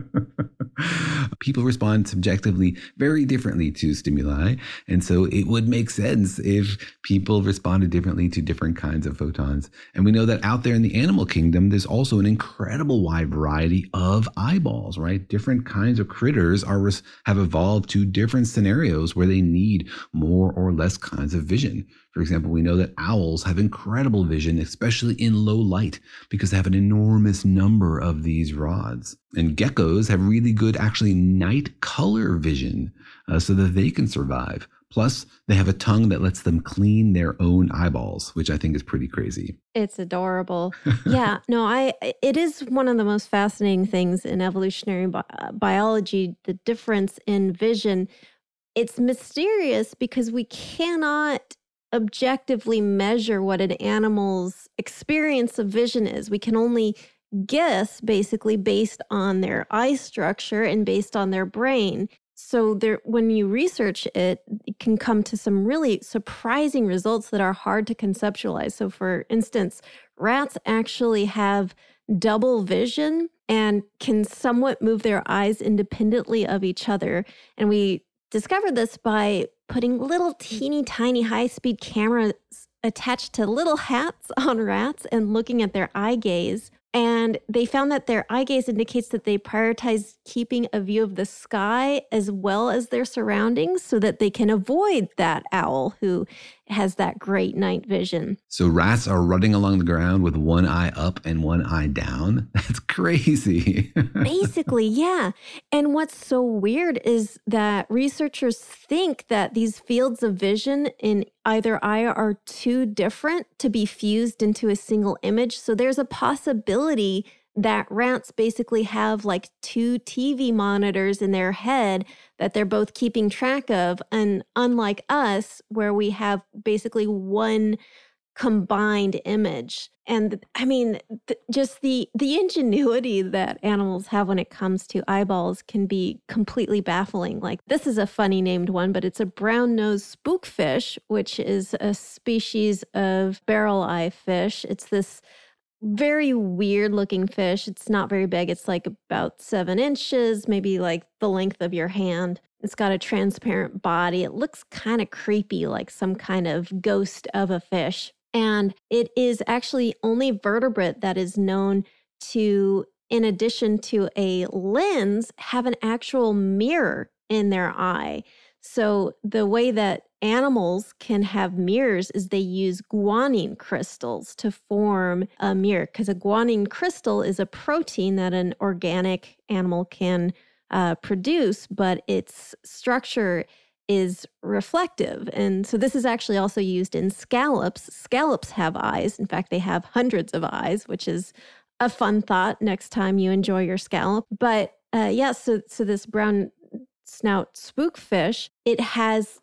People respond subjectively very differently to stimuli. And so it would make sense if people responded differently to different kinds of photons. And we know that out there in the animal kingdom, there's also an incredible wide variety of eyeballs, right? Different kinds of critters are have evolved to different scenarios where they need more or less kinds of vision. For example, we know that owls have incredible vision, especially in low light, because they have an enormous number of these rods. And geckos have really good, actually, night color vision uh, so that they can survive. Plus, they have a tongue that lets them clean their own eyeballs, which I think is pretty crazy. It's adorable. Yeah, no, I. It is one of the most fascinating things in evolutionary bi- biology, the difference in vision. It's mysterious because we cannot objectively measure what an animal's experience of vision is. We can only guess basically based on their eye structure and based on their brain. So there, when you research it, it can come to some really surprising results that are hard to conceptualize. So for instance, rats actually have double vision and can somewhat move their eyes independently of each other. And we discovered this by putting little teeny tiny high-speed cameras attached to little hats on rats and looking at their eye gaze. And they found that their eye gaze indicates that they prioritize keeping a view of the sky as well as their surroundings so that they can avoid that owl who has that great night vision. So rats are running along the ground with one eye up and one eye down? That's crazy. Basically, yeah. And what's so weird is that researchers think that these fields of vision in either eye are too different to be fused into a single image. So there's a possibility that rats basically have like two T V monitors in their head that they're both keeping track of. And unlike us, where we have basically one combined image. And I mean, th- just the the ingenuity that animals have when it comes to eyeballs can be completely baffling. Like this is a funny named one, but it's a brown-nosed spookfish, which is a species of barrel eye fish. It's this very weird looking fish. It's not very big. It's like about seven inches, maybe like the length of your hand. It's got a transparent body. It looks kind of creepy, like some kind of ghost of a fish. And it is actually only vertebrate that is known to, in addition to a lens, have an actual mirror in their eye. So the way that animals can have mirrors is they use guanine crystals to form a mirror, because a guanine crystal is a protein that an organic animal can uh, produce, but its structure is reflective. And so this is actually also used in scallops. Scallops have eyes. In fact, they have hundreds of eyes, which is a fun thought next time you enjoy your scallop. But uh, yeah, so, so this brown snout spookfish, it has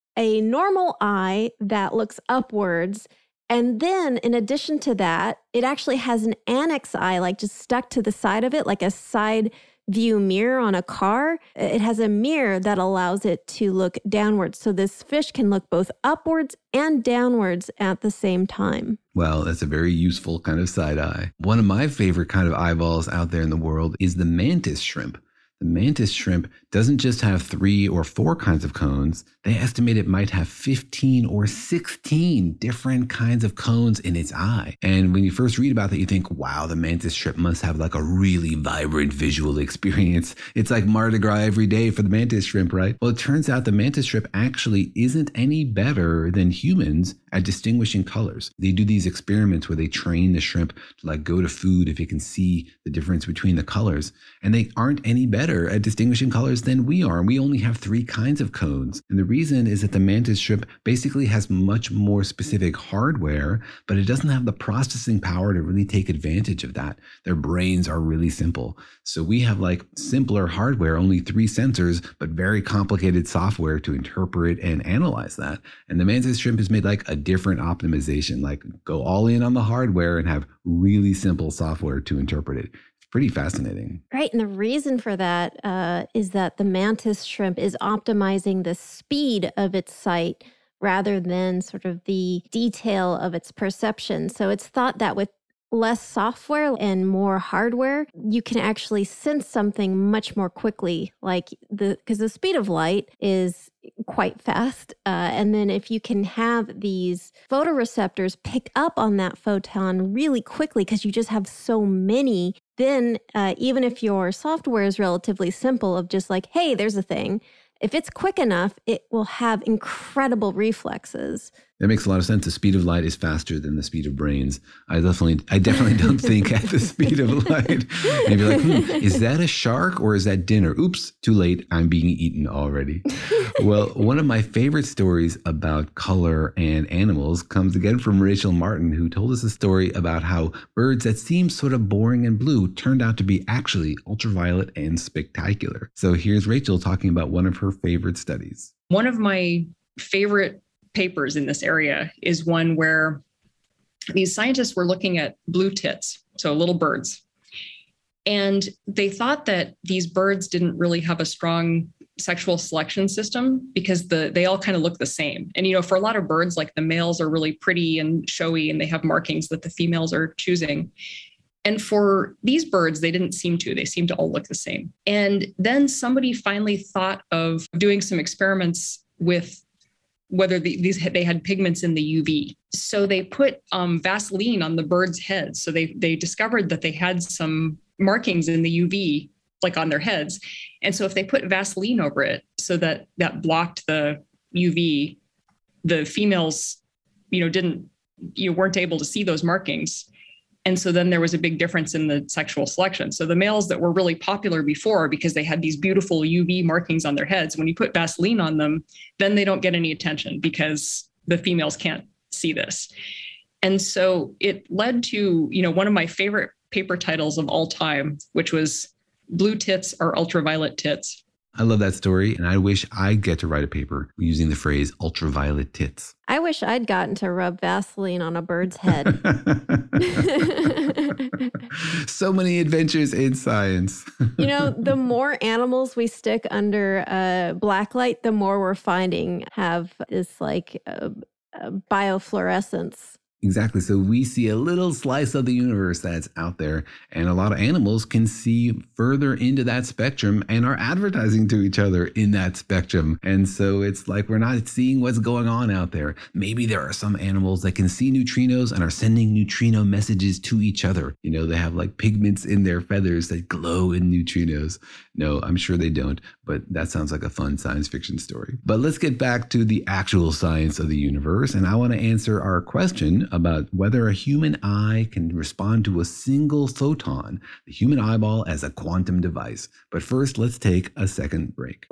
a normal eye that looks upwards. And then in addition to that, it actually has an annex eye, like just stuck to the side of it, like a side view mirror on a car. It has a mirror that allows it to look downwards. So this fish can look both upwards and downwards at the same time. Well, that's a very useful kind of side eye. One of my favorite kind of eyeballs out there in the world is the mantis shrimp. The mantis shrimp doesn't just have three or four kinds of cones. They estimate it might have fifteen or sixteen different kinds of cones in its eye. And when you first read about that, you think, wow, the mantis shrimp must have like a really vibrant visual experience. It's like Mardi Gras every day for the mantis shrimp, right? Well, it turns out the mantis shrimp actually isn't any better than humans at distinguishing colors. They do these experiments where they train the shrimp to like go to food if it can see the difference between the colors. And they aren't any better at distinguishing colors than we are. We only have three kinds of cones. And the reason is that the mantis shrimp basically has much more specific hardware, but it doesn't have the processing power to really take advantage of that. Their brains are really simple. So we have like simpler hardware, only three sensors, but very complicated software to interpret and analyze that. And the mantis shrimp has made like a different optimization, like go all in on the hardware and have really simple software to interpret it. Pretty fascinating. Right. And the reason for that uh, is that the mantis shrimp is optimizing the speed of its sight rather than sort of the detail of its perception. So it's thought that with less software and more hardware, you can actually sense something much more quickly, like the because the speed of light is quite fast. Uh, and then if you can have these photoreceptors pick up on that photon really quickly because you just have so many, then uh, even if your software is relatively simple of just like, hey, there's a thing, if it's quick enough, it will have incredible reflexes. That makes a lot of sense. The speed of light is faster than the speed of brains. I definitely, I definitely don't think at the speed of light. And you're like, hmm, is that a shark or is that dinner? Oops, too late. I'm being eaten already. Well, one of my favorite stories about color and animals comes again from Rachel Martin, who told us a story about how birds that seem sort of boring and blue turned out to be actually ultraviolet and spectacular. So here's Rachel talking about one of her favorite studies. One of my favorite papers in this area is one where these scientists were looking at blue tits, so little birds. And they thought that these birds didn't really have a strong sexual selection system because the they all kind of look the same. And, you know, for a lot of birds, like the males are really pretty and showy and they have markings that the females are choosing. And for these birds, they didn't seem to. They seemed to all look the same. And then somebody finally thought of doing some experiments with whether the, these they had pigments in the U V. So they put um, Vaseline on the birds' heads. So they they discovered that they had some markings in the U V, like on their heads. And so if they put Vaseline over it so that that blocked the U V, the females, you know, didn't, you weren't able to see those markings. And so then there was a big difference in the sexual selection. So the males that were really popular before because they had these beautiful U V markings on their heads, when you put Vaseline on them, then they don't get any attention because the females can't see this. And so it led to, you know, one of my favorite paper titles of all time, which was Blue Tits or Ultraviolet Tits. I love that story, and I wish I'd get to write a paper using the phrase ultraviolet tits. I wish I'd gotten to rub Vaseline on a bird's head. So many adventures in science. You know, the more animals we stick under uh, blacklight, the more we're finding have this like uh, uh, biofluorescence. Exactly. So we see a little slice of the universe that's out there, and a lot of animals can see further into that spectrum and are advertising to each other in that spectrum. And so it's like we're not seeing what's going on out there. Maybe there are some animals that can see neutrinos and are sending neutrino messages to each other. You know, they have like pigments in their feathers that glow in neutrinos. No, I'm sure they don't, but that sounds like a fun science fiction story. But let's get back to the actual science of the universe. And I want to answer our question about whether a human eye can respond to a single photon, the human eyeball as a quantum device. But first, let's take a second break.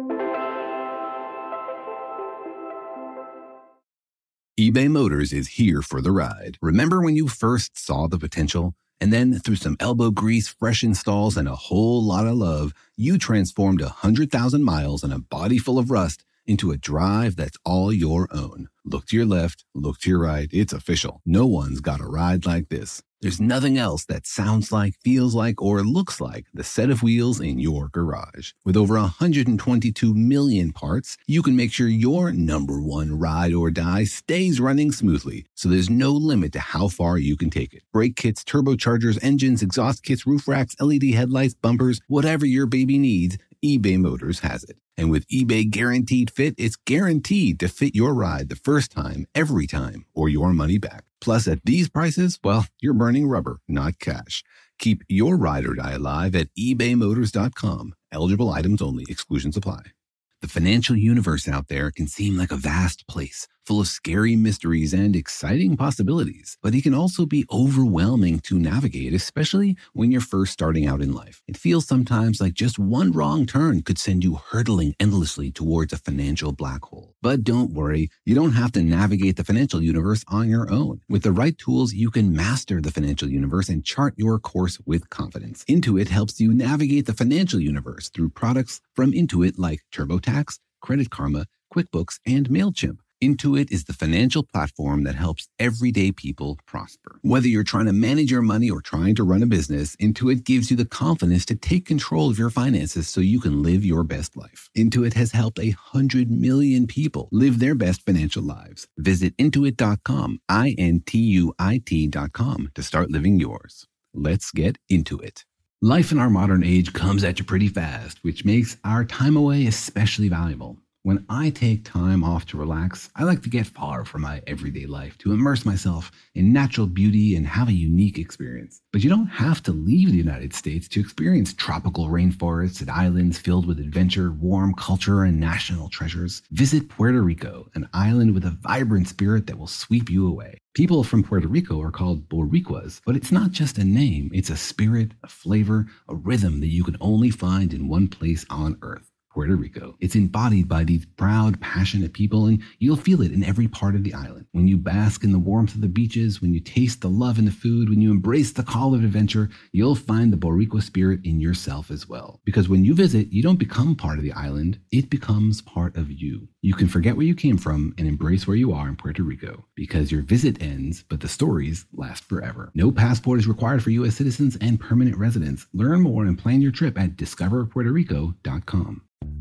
eBay Motors is here for the ride. Remember when you first saw the potential? And then through some elbow grease, fresh installs, and a whole lot of love, you transformed one hundred thousand miles and a body full of rust into a drive that's all your own. Look to your left, look to your right. It's official. No one's got a ride like this. There's nothing else that sounds like, feels like, or looks like the set of wheels in your garage. With over one hundred twenty-two million parts, you can make sure your number one ride or die stays running smoothly, so there's no limit to how far you can take it. Brake kits, turbochargers, engines, exhaust kits, roof racks, L E D headlights, bumpers, whatever your baby needs, eBay Motors has it. And with eBay Guaranteed Fit, it's guaranteed to fit your ride the first time, every time, or your money back. Plus, at these prices, well, you're burning rubber, not cash. Keep your ride or die alive at ebay motors dot com. Eligible items only. Exclusions apply. The financial universe out there can seem like a vast place, full of scary mysteries and exciting possibilities, but it can also be overwhelming to navigate, especially when you're first starting out in life. It feels sometimes like just one wrong turn could send you hurtling endlessly towards a financial black hole. But don't worry, you don't have to navigate the financial universe on your own. With the right tools, you can master the financial universe and chart your course with confidence. Intuit helps you navigate the financial universe through products from Intuit like TurboTax, Credit Karma, QuickBooks, and MailChimp. Intuit is the financial platform that helps everyday people prosper. Whether you're trying to manage your money or trying to run a business, Intuit gives you the confidence to take control of your finances so you can live your best life. Intuit has helped a hundred million people live their best financial lives. Visit intuit dot com, I N T U I T dot com to start living yours. Let's get into it. Life in our modern age comes at you pretty fast, which makes our time away especially valuable. When I take time off to relax, I like to get far from my everyday life, to immerse myself in natural beauty and have a unique experience. But you don't have to leave the United States to experience tropical rainforests and islands filled with adventure, warm culture, and national treasures. Visit Puerto Rico, an island with a vibrant spirit that will sweep you away. People from Puerto Rico are called Boricuas, but it's not just a name, it's a spirit, a flavor, a rhythm that you can only find in one place on Earth. Puerto Rico. It's embodied by these proud, passionate people, and you'll feel it in every part of the island. When you bask in the warmth of the beaches, when you taste the love in the food, when you embrace the call of adventure, you'll find the Boricua spirit in yourself as well. Because when you visit, you don't become part of the island, it becomes part of you. You can forget where you came from and embrace where you are in Puerto Rico, because your visit ends, but the stories last forever. No passport is required for U S citizens and permanent residents. Learn more and plan your trip at discover puerto rico dot com.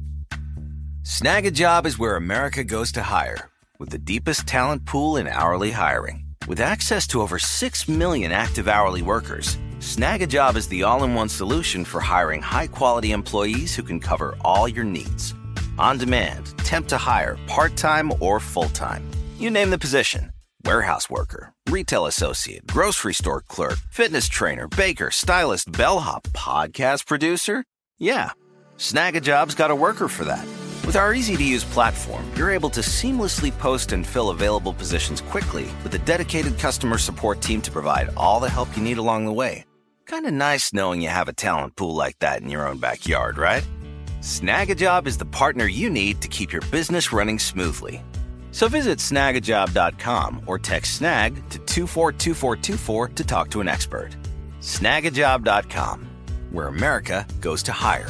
Snag a Job is where America goes to hire, with the deepest talent pool in hourly hiring. With access to over six million active hourly workers, Snag a Job is the all-in-one solution for hiring high-quality employees who can cover all your needs. On demand, temp to hire, part-time or full-time. You name the position. Warehouse worker, retail associate, grocery store clerk, fitness trainer, baker, stylist, bellhop, podcast producer. Yeah, Snag a Job's got a worker for that. With our easy-to-use platform, you're able to seamlessly post and fill available positions quickly with a dedicated customer support team to provide all the help you need along the way. Kind of nice knowing you have a talent pool like that in your own backyard, right? Snag a Job is the partner you need to keep your business running smoothly. So visit snag a job dot com or text SNAG to two four two four two four to talk to an expert. snag a job dot com, where America goes to hire.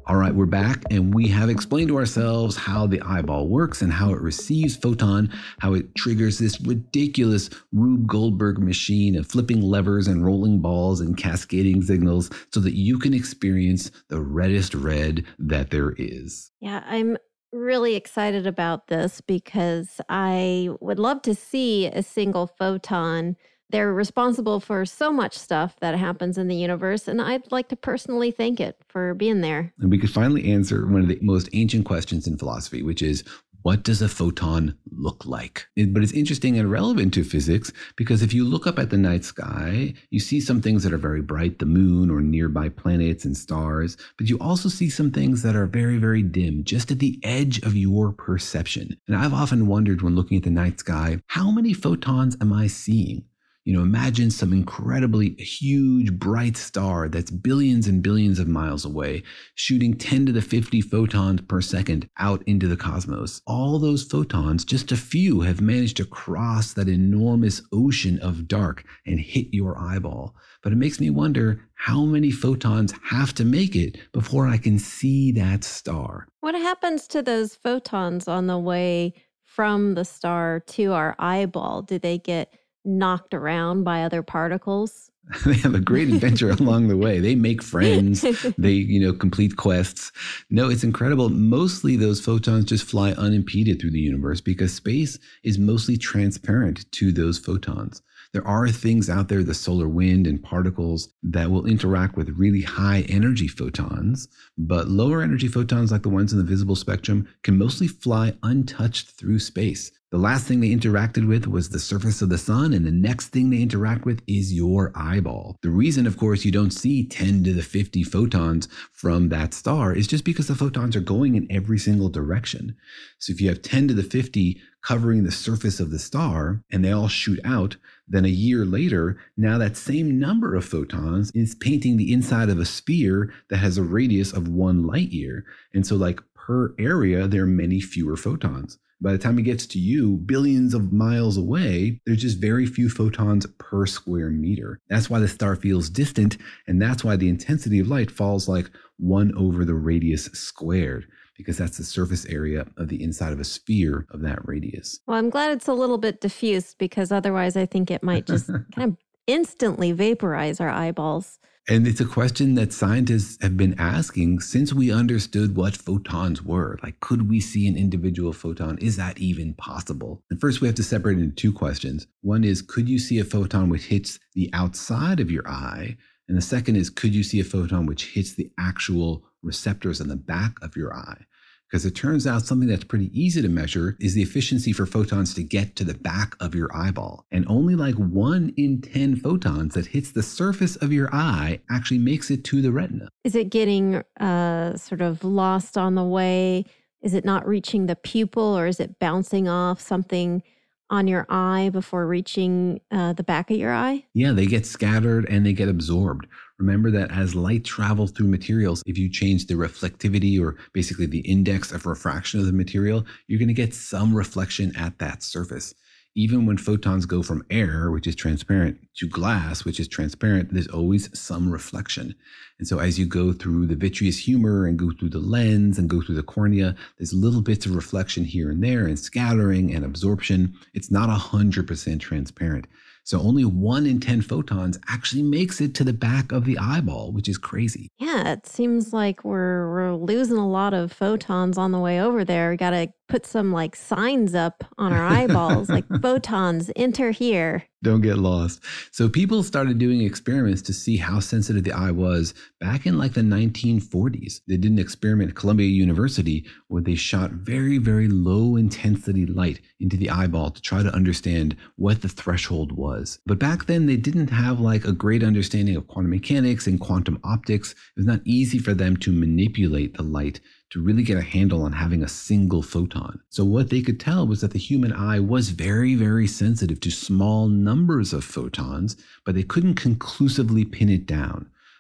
All right, we're back, and we have explained to ourselves how the eyeball works and how it receives photon, how it triggers this ridiculous Rube Goldberg machine of flipping levers and rolling balls and cascading signals so that you can experience the reddest red that there is. Yeah, I'm really excited about this because I would love to see a single photon. They're responsible for so much stuff that happens in the universe, and I'd like to personally thank it for being there. And we could finally answer one of the most ancient questions in philosophy, which is, what does a photon look like? It, but it's interesting and relevant to physics because if you look up at the night sky, you see some things that are very bright, the moon or nearby planets and stars, but you also see some things that are very, very dim, just at the edge of your perception. And I've often wondered when looking at the night sky, how many photons am I seeing? You know, imagine some incredibly huge, bright star that's billions and billions of miles away, shooting ten to the fifty photons per second out into the cosmos. All those photons, just a few, have managed to cross that enormous ocean of dark and hit your eyeball. But it makes me wonder how many photons have to make it before I can see that star. What happens to those photons on the way from the star to our eyeball? Do they get knocked around by other particles? They have a great adventure along the way. They make friends. They, you know, complete quests. No, it's incredible. Mostly those photons just fly unimpeded through the universe because space is mostly transparent to those photons. There are things out there, the solar wind and particles, that will interact with really high energy photons, but lower energy photons like the ones in the visible spectrum can mostly fly untouched through space. The last thing they interacted with was the surface of the sun, and the next thing they interact with is your eyeball. The reason, of course, you don't see ten to the fifty photons from that star is just because the photons are going in every single direction. So if you have ten to the fifty covering the surface of the star and they all shoot out, then a year later, now that same number of photons is painting the inside of a sphere that has a radius of one light year. And so like per area, there are many fewer photons. By the time it gets to you, billions of miles away, there's just very few photons per square meter. That's why the star feels distant, and that's why the intensity of light falls like one over the radius squared, because that's the surface area of the inside of a sphere of that radius. Well, I'm glad it's a little bit diffused because otherwise I think it might just kind of instantly vaporize our eyeballs. And it's a question that scientists have been asking since we understood what photons were. Like, could we see an individual photon? Is that even possible? And first, we have to separate into two questions. One is, could you see a photon which hits the outside of your eye? And the second is, could you see a photon which hits the actual receptors on the back of your eye? Because it turns out something that's pretty easy to measure is the efficiency for photons to get to the back of your eyeball. And only like one in ten photons that hits the surface of your eye actually makes it to the retina. Is it getting uh, sort of lost on the way? Is it not reaching the pupil, or is it bouncing off something on your eye before reaching uh, the back of your eye? Yeah, they get scattered and they get absorbed. Remember that as light travels through materials, if you change the reflectivity, or basically the index of refraction of the material, you're going to get some reflection at that surface. Even when photons go from air, which is transparent, to glass, which is transparent, there's always some reflection. And so as you go through the vitreous humor and go through the lens and go through the cornea, there's little bits of reflection here and there and scattering and absorption. It's not one hundred percent transparent. So only one in ten photons actually makes it to the back of the eyeball, which is crazy. Yeah, it seems like we're, we're losing a lot of photons on the way over there. We got to put some like signs up on our eyeballs, like photons, enter here. Don't get lost. So people started doing experiments to see how sensitive the eye was back in like the nineteen forties. They did an experiment at Columbia University where they shot very, very low intensity light into the eyeball to try to understand what the threshold was. But back then they didn't have like a great understanding of quantum mechanics and quantum optics. It was not easy for them to manipulate the light to really get a handle on having a single photon. So what they could tell was that the human eye was very, very sensitive to small numbers of photons, but they couldn't conclusively pin it down.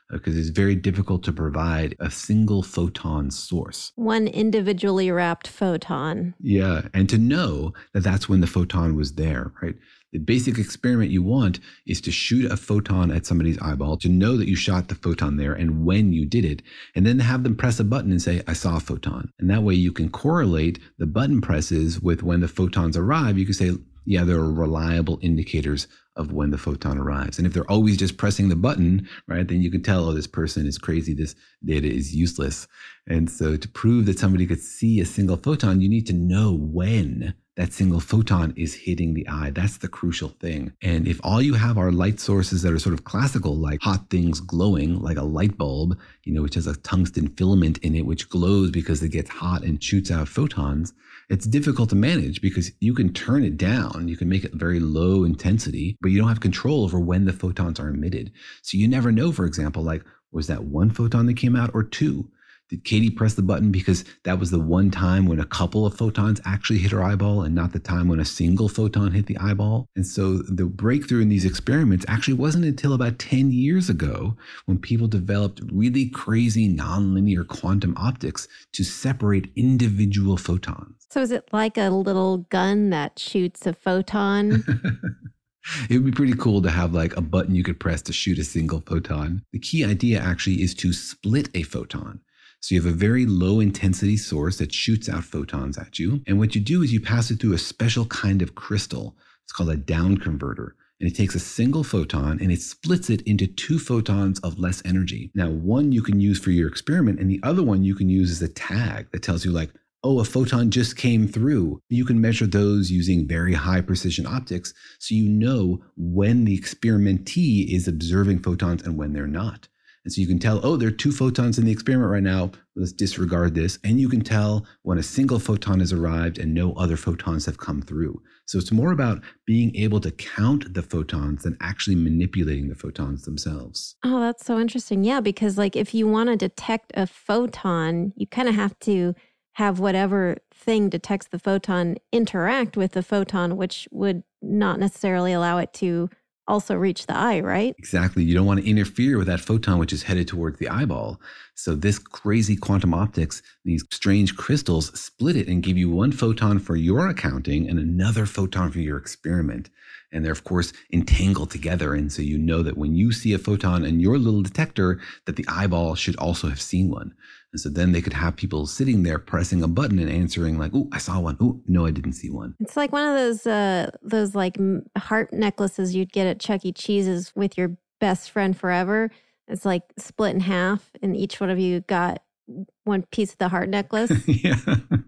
because it's very difficult to provide a single photon source. One individually wrapped photon. Yeah, and to know that that's when the photon was there, right? The basic experiment you want is to shoot a photon at somebody's eyeball, to know that you shot the photon there and when you did it, and then have them press a button and say, I saw a photon. And that way you can correlate the button presses with when the photons arrive. You can say, yeah, there are reliable indicators of when the photon arrives. And if they're always just pressing the button, right, then you can tell, oh, this person is crazy, this data is useless. And so to prove that somebody could see a single photon, you need to know when that single photon is hitting the eye. That's the crucial thing. And if all you have are light sources that are sort of classical, like hot things glowing, like a light bulb, you know, which has a tungsten filament in it, which glows because it gets hot and shoots out photons, it's difficult to manage because you can turn it down. You can make it very low intensity, but you don't have control over when the photons are emitted. So you never know, for example, like, was that one photon that came out or two? Did Katie press the button because that was the one time when a couple of photons actually hit her eyeball and not the time when a single photon hit the eyeball? And so the breakthrough in these experiments actually wasn't until about ten years ago when people developed really crazy nonlinear quantum optics to separate individual photons. So is it like a little gun that shoots a photon? It would be pretty cool to have like a button you could press to shoot a single photon. The key idea actually is to split a photon. So you have a very low intensity source that shoots out photons at you. And what you do is you pass it through a special kind of crystal. It's called a down converter. And it takes a single photon and it splits it into two photons of less energy. Now, one you can use for your experiment and the other one you can use as a tag that tells you like, oh, a photon just came through. You can measure those using very high precision optics so you know when the experimentee is observing photons and when they're not. And so you can tell, oh, there are two photons in the experiment right now. Let's disregard this. And you can tell when a single photon has arrived and no other photons have come through. So it's more about being able to count the photons than actually manipulating the photons themselves. Oh, that's so interesting. Yeah, because like if you want to detect a photon, you kind of have to have whatever thing detects the photon interact with the photon, which would not necessarily allow it to also reach the eye, right? Exactly. You don't want to interfere with that photon, which is headed towards the eyeball. So this crazy quantum optics, these strange crystals, split it and give you one photon for your accounting and another photon for your experiment. And they're, of course, entangled together. And so you know that when you see a photon in your little detector, that the eyeball should also have seen one. And so then they could have people sitting there pressing a button and answering like, oh, I saw one. Oh, no, I didn't see one. It's like one of those, uh, those like heart necklaces you'd get at Chuck E. Cheese's with your best friend forever. It's like split in half and each one of you got one piece of the heart necklace. Yeah.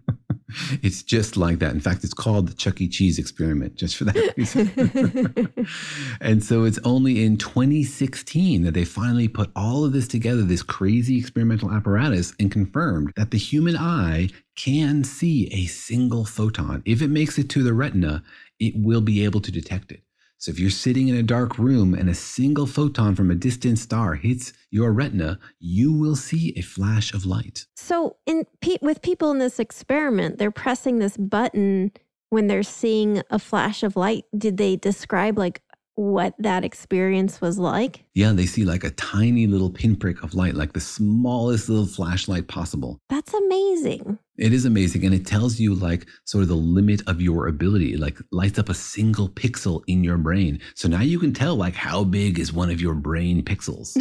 It's just like that. In fact, it's called the Chuck E. Cheese experiment, just for that reason. And so it's only in twenty sixteen that they finally put all of this together, this crazy experimental apparatus, and confirmed that the human eye can see a single photon. If it makes it to the retina, it will be able to detect it. So if you're sitting in a dark room and a single photon from a distant star hits your retina, you will see a flash of light. So in with people in this experiment, they're pressing this button when they're seeing a flash of light. Did they describe like what that experience was like? Yeah, they see like a tiny little pinprick of light, like the smallest little flashlight possible. That's amazing. It is amazing. And it tells you like sort of the limit of your ability. It like lights up a single pixel in your brain. So now you can tell like how big is one of your brain pixels.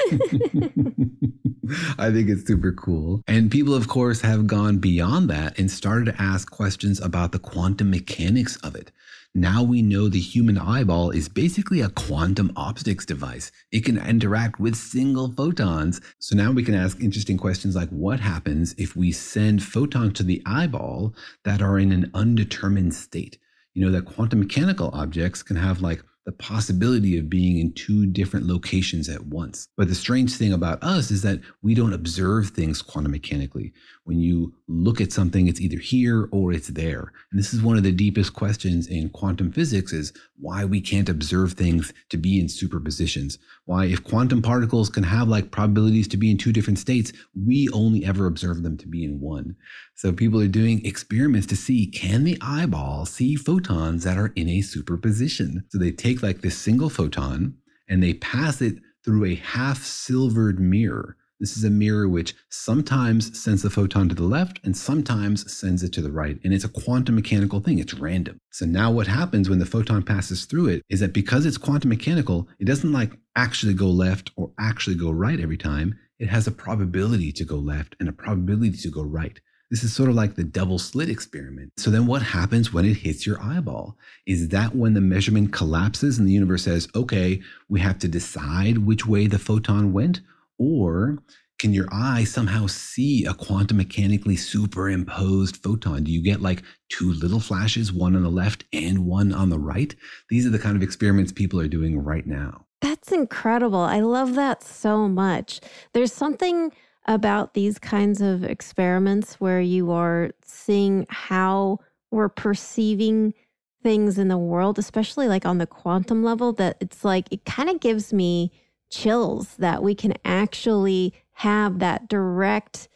I think it's super cool. And people, of course, have gone beyond that and started to ask questions about the quantum mechanics of it. Now we know the human eyeball is basically a quantum optics device. It can interact with single photons. So now we can ask interesting questions like what happens if we send photons to the eyeball that are in an undetermined state? You know, that quantum mechanical objects can have like the possibility of being in two different locations at once. But the strange thing about us is that we don't observe things quantum mechanically. When you look at something, it's either here or it's there. And this is one of the deepest questions in quantum physics is why we can't observe things to be in superpositions. Why if quantum particles can have like probabilities to be in two different states, we only ever observe them to be in one. So people are doing experiments to see, can the eyeball see photons that are in a superposition? So they take like this single photon and they pass it through a half-silvered mirror. This is a mirror which sometimes sends the photon to the left and sometimes sends it to the right. And it's a quantum mechanical thing. It's random. So now what happens when the photon passes through it is that because it's quantum mechanical, it doesn't like actually go left or actually go right every time. It has a probability to go left and a probability to go right. This is sort of like the double slit experiment. So then what happens when it hits your eyeball? Is that when the measurement collapses and the universe says, okay, we have to decide which way the photon went? Or can your eye somehow see a quantum mechanically superimposed photon? Do you get like two little flashes, one on the left and one on the right? These are the kind of experiments people are doing right now. That's incredible. I love that so much. There's something about these kinds of experiments where you are seeing how we're perceiving things in the world, especially like on the quantum level, that it's like, it kind of gives me chills that we can actually have that direct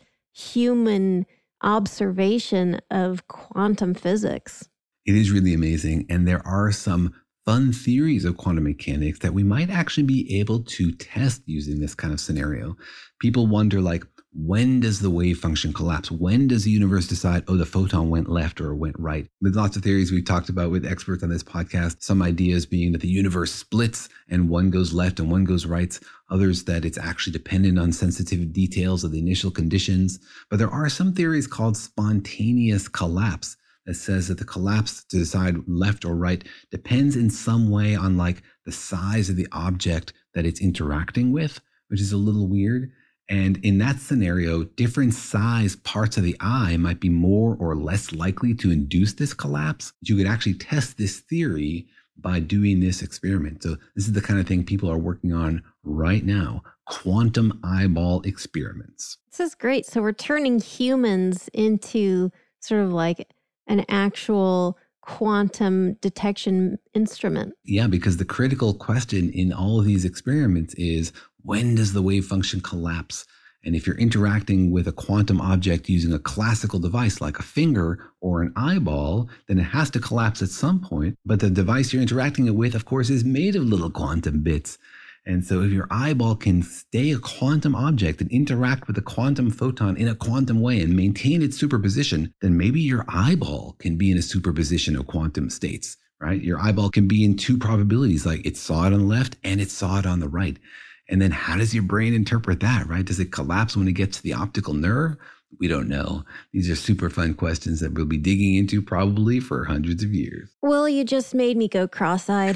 human observation of quantum physics. It is really amazing. And there are some fun theories of quantum mechanics that we might actually be able to test using this kind of scenario. People wonder, like, when does the wave function collapse? When does the universe decide, oh, the photon went left or went right? With lots of theories we've talked about with experts on this podcast, some ideas being that the universe splits and one goes left and one goes right. Others that it's actually dependent on sensitive details of the initial conditions. But there are some theories called spontaneous collapse that says that the collapse to decide left or right depends in some way on like the size of the object that it's interacting with, which is a little weird. And in that scenario, different size parts of the eye might be more or less likely to induce this collapse. You could actually test this theory by doing this experiment. So this is the kind of thing people are working on right now, quantum eyeball experiments. This is great. So we're turning humans into sort of like an actual quantum detection instrument. Yeah, because the critical question in all of these experiments is, when does the wave function collapse? And if you're interacting with a quantum object using a classical device like a finger or an eyeball, then it has to collapse at some point. But the device you're interacting it with, of course, is made of little quantum bits. And so if your eyeball can stay a quantum object and interact with a quantum photon in a quantum way and maintain its superposition, then maybe your eyeball can be in a superposition of quantum states, right? Your eyeball can be in two probabilities, like it saw it on the left and it saw it on the right. And then how does your brain interpret that, right? Does it collapse when it gets to the optical nerve? We don't know. These are super fun questions that we'll be digging into probably for hundreds of years. Well, you just made me go cross-eyed.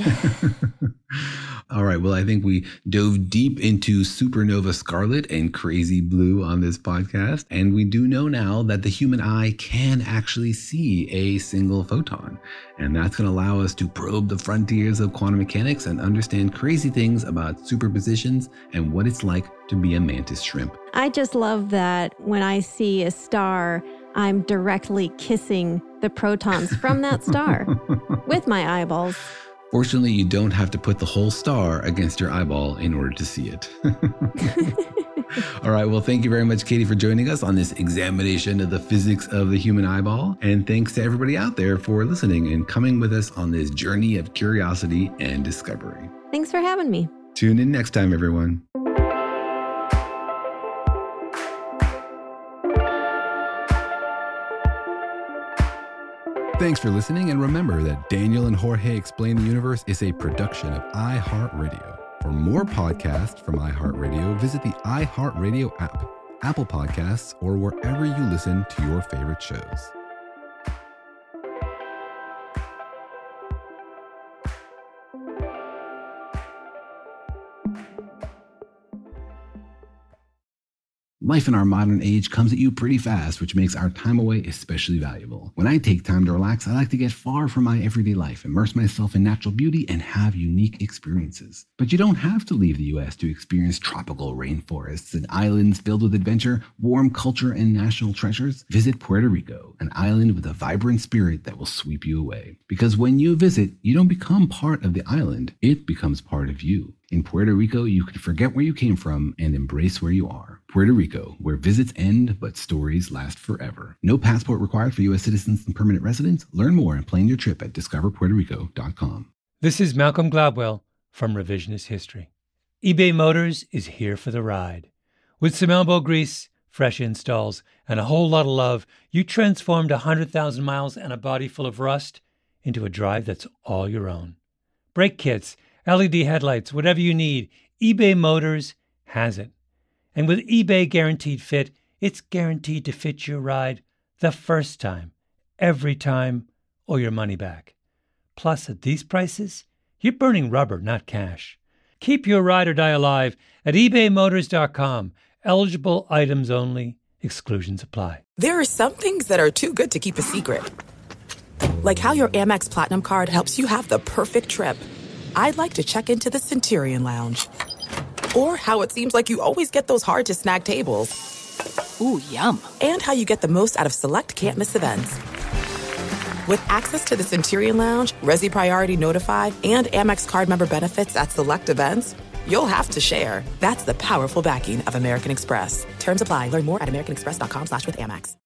All right. Well, I think we dove deep into supernova scarlet and crazy blue on this podcast. And we do know now that the human eye can actually see a single photon. And that's going to allow us to probe the frontiers of quantum mechanics and understand crazy things about superpositions and what it's like to be a mantis shrimp. I just love that when I see a star, I'm directly kissing the protons from that star with my eyeballs. Fortunately, you don't have to put the whole star against your eyeball in order to see it. All right. Well, thank you very much, Katie, for joining us on this examination of the physics of the human eyeball. And thanks to everybody out there for listening and coming with us on this journey of curiosity and discovery. Thanks for having me. Tune in next time, everyone. Thanks for listening, and remember that Daniel and Jorge Explain the Universe is a production of iHeartRadio. For more podcasts from iHeartRadio, visit the iHeartRadio app, Apple Podcasts, or wherever you listen to your favorite shows. Life in our modern age comes at you pretty fast, which makes our time away especially valuable. When I take time to relax, I like to get far from my everyday life, immerse myself in natural beauty, and have unique experiences. But you don't have to leave the U S to experience tropical rainforests and islands filled with adventure, warm culture, and national treasures. Visit Puerto Rico, an island with a vibrant spirit that will sweep you away. Because when you visit, you don't become part of the island, it becomes part of you. In Puerto Rico, you can forget where you came from and embrace where you are. Puerto Rico, where visits end, but stories last forever. No passport required for U S citizens and permanent residents. Learn more and plan your trip at discover puerto rico dot com. This is Malcolm Gladwell from Revisionist History. eBay Motors is here for the ride. With some elbow grease, fresh installs, and a whole lot of love, you transformed one hundred thousand miles and a body full of rust into a drive that's all your own. Brake kits, L E D headlights, whatever you need, eBay Motors has it. And with eBay Guaranteed Fit, it's guaranteed to fit your ride the first time, every time, or your money back. Plus, at these prices, you're burning rubber, not cash. Keep your ride or die alive at ebay motors dot com. Eligible items only. Exclusions apply. There are some things that are too good to keep a secret. Like how your Amex Platinum card helps you have the perfect trip. I'd like to check into the Centurion Lounge. Or how it seems like you always get those hard-to-snag tables. Ooh, yum. And how you get the most out of select can't-miss events. With access to the Centurion Lounge, Resi Priority Notify, and Amex card member benefits at select events, you'll have to share. That's the powerful backing of American Express. Terms apply. Learn more at americanexpress.com slash with Amex.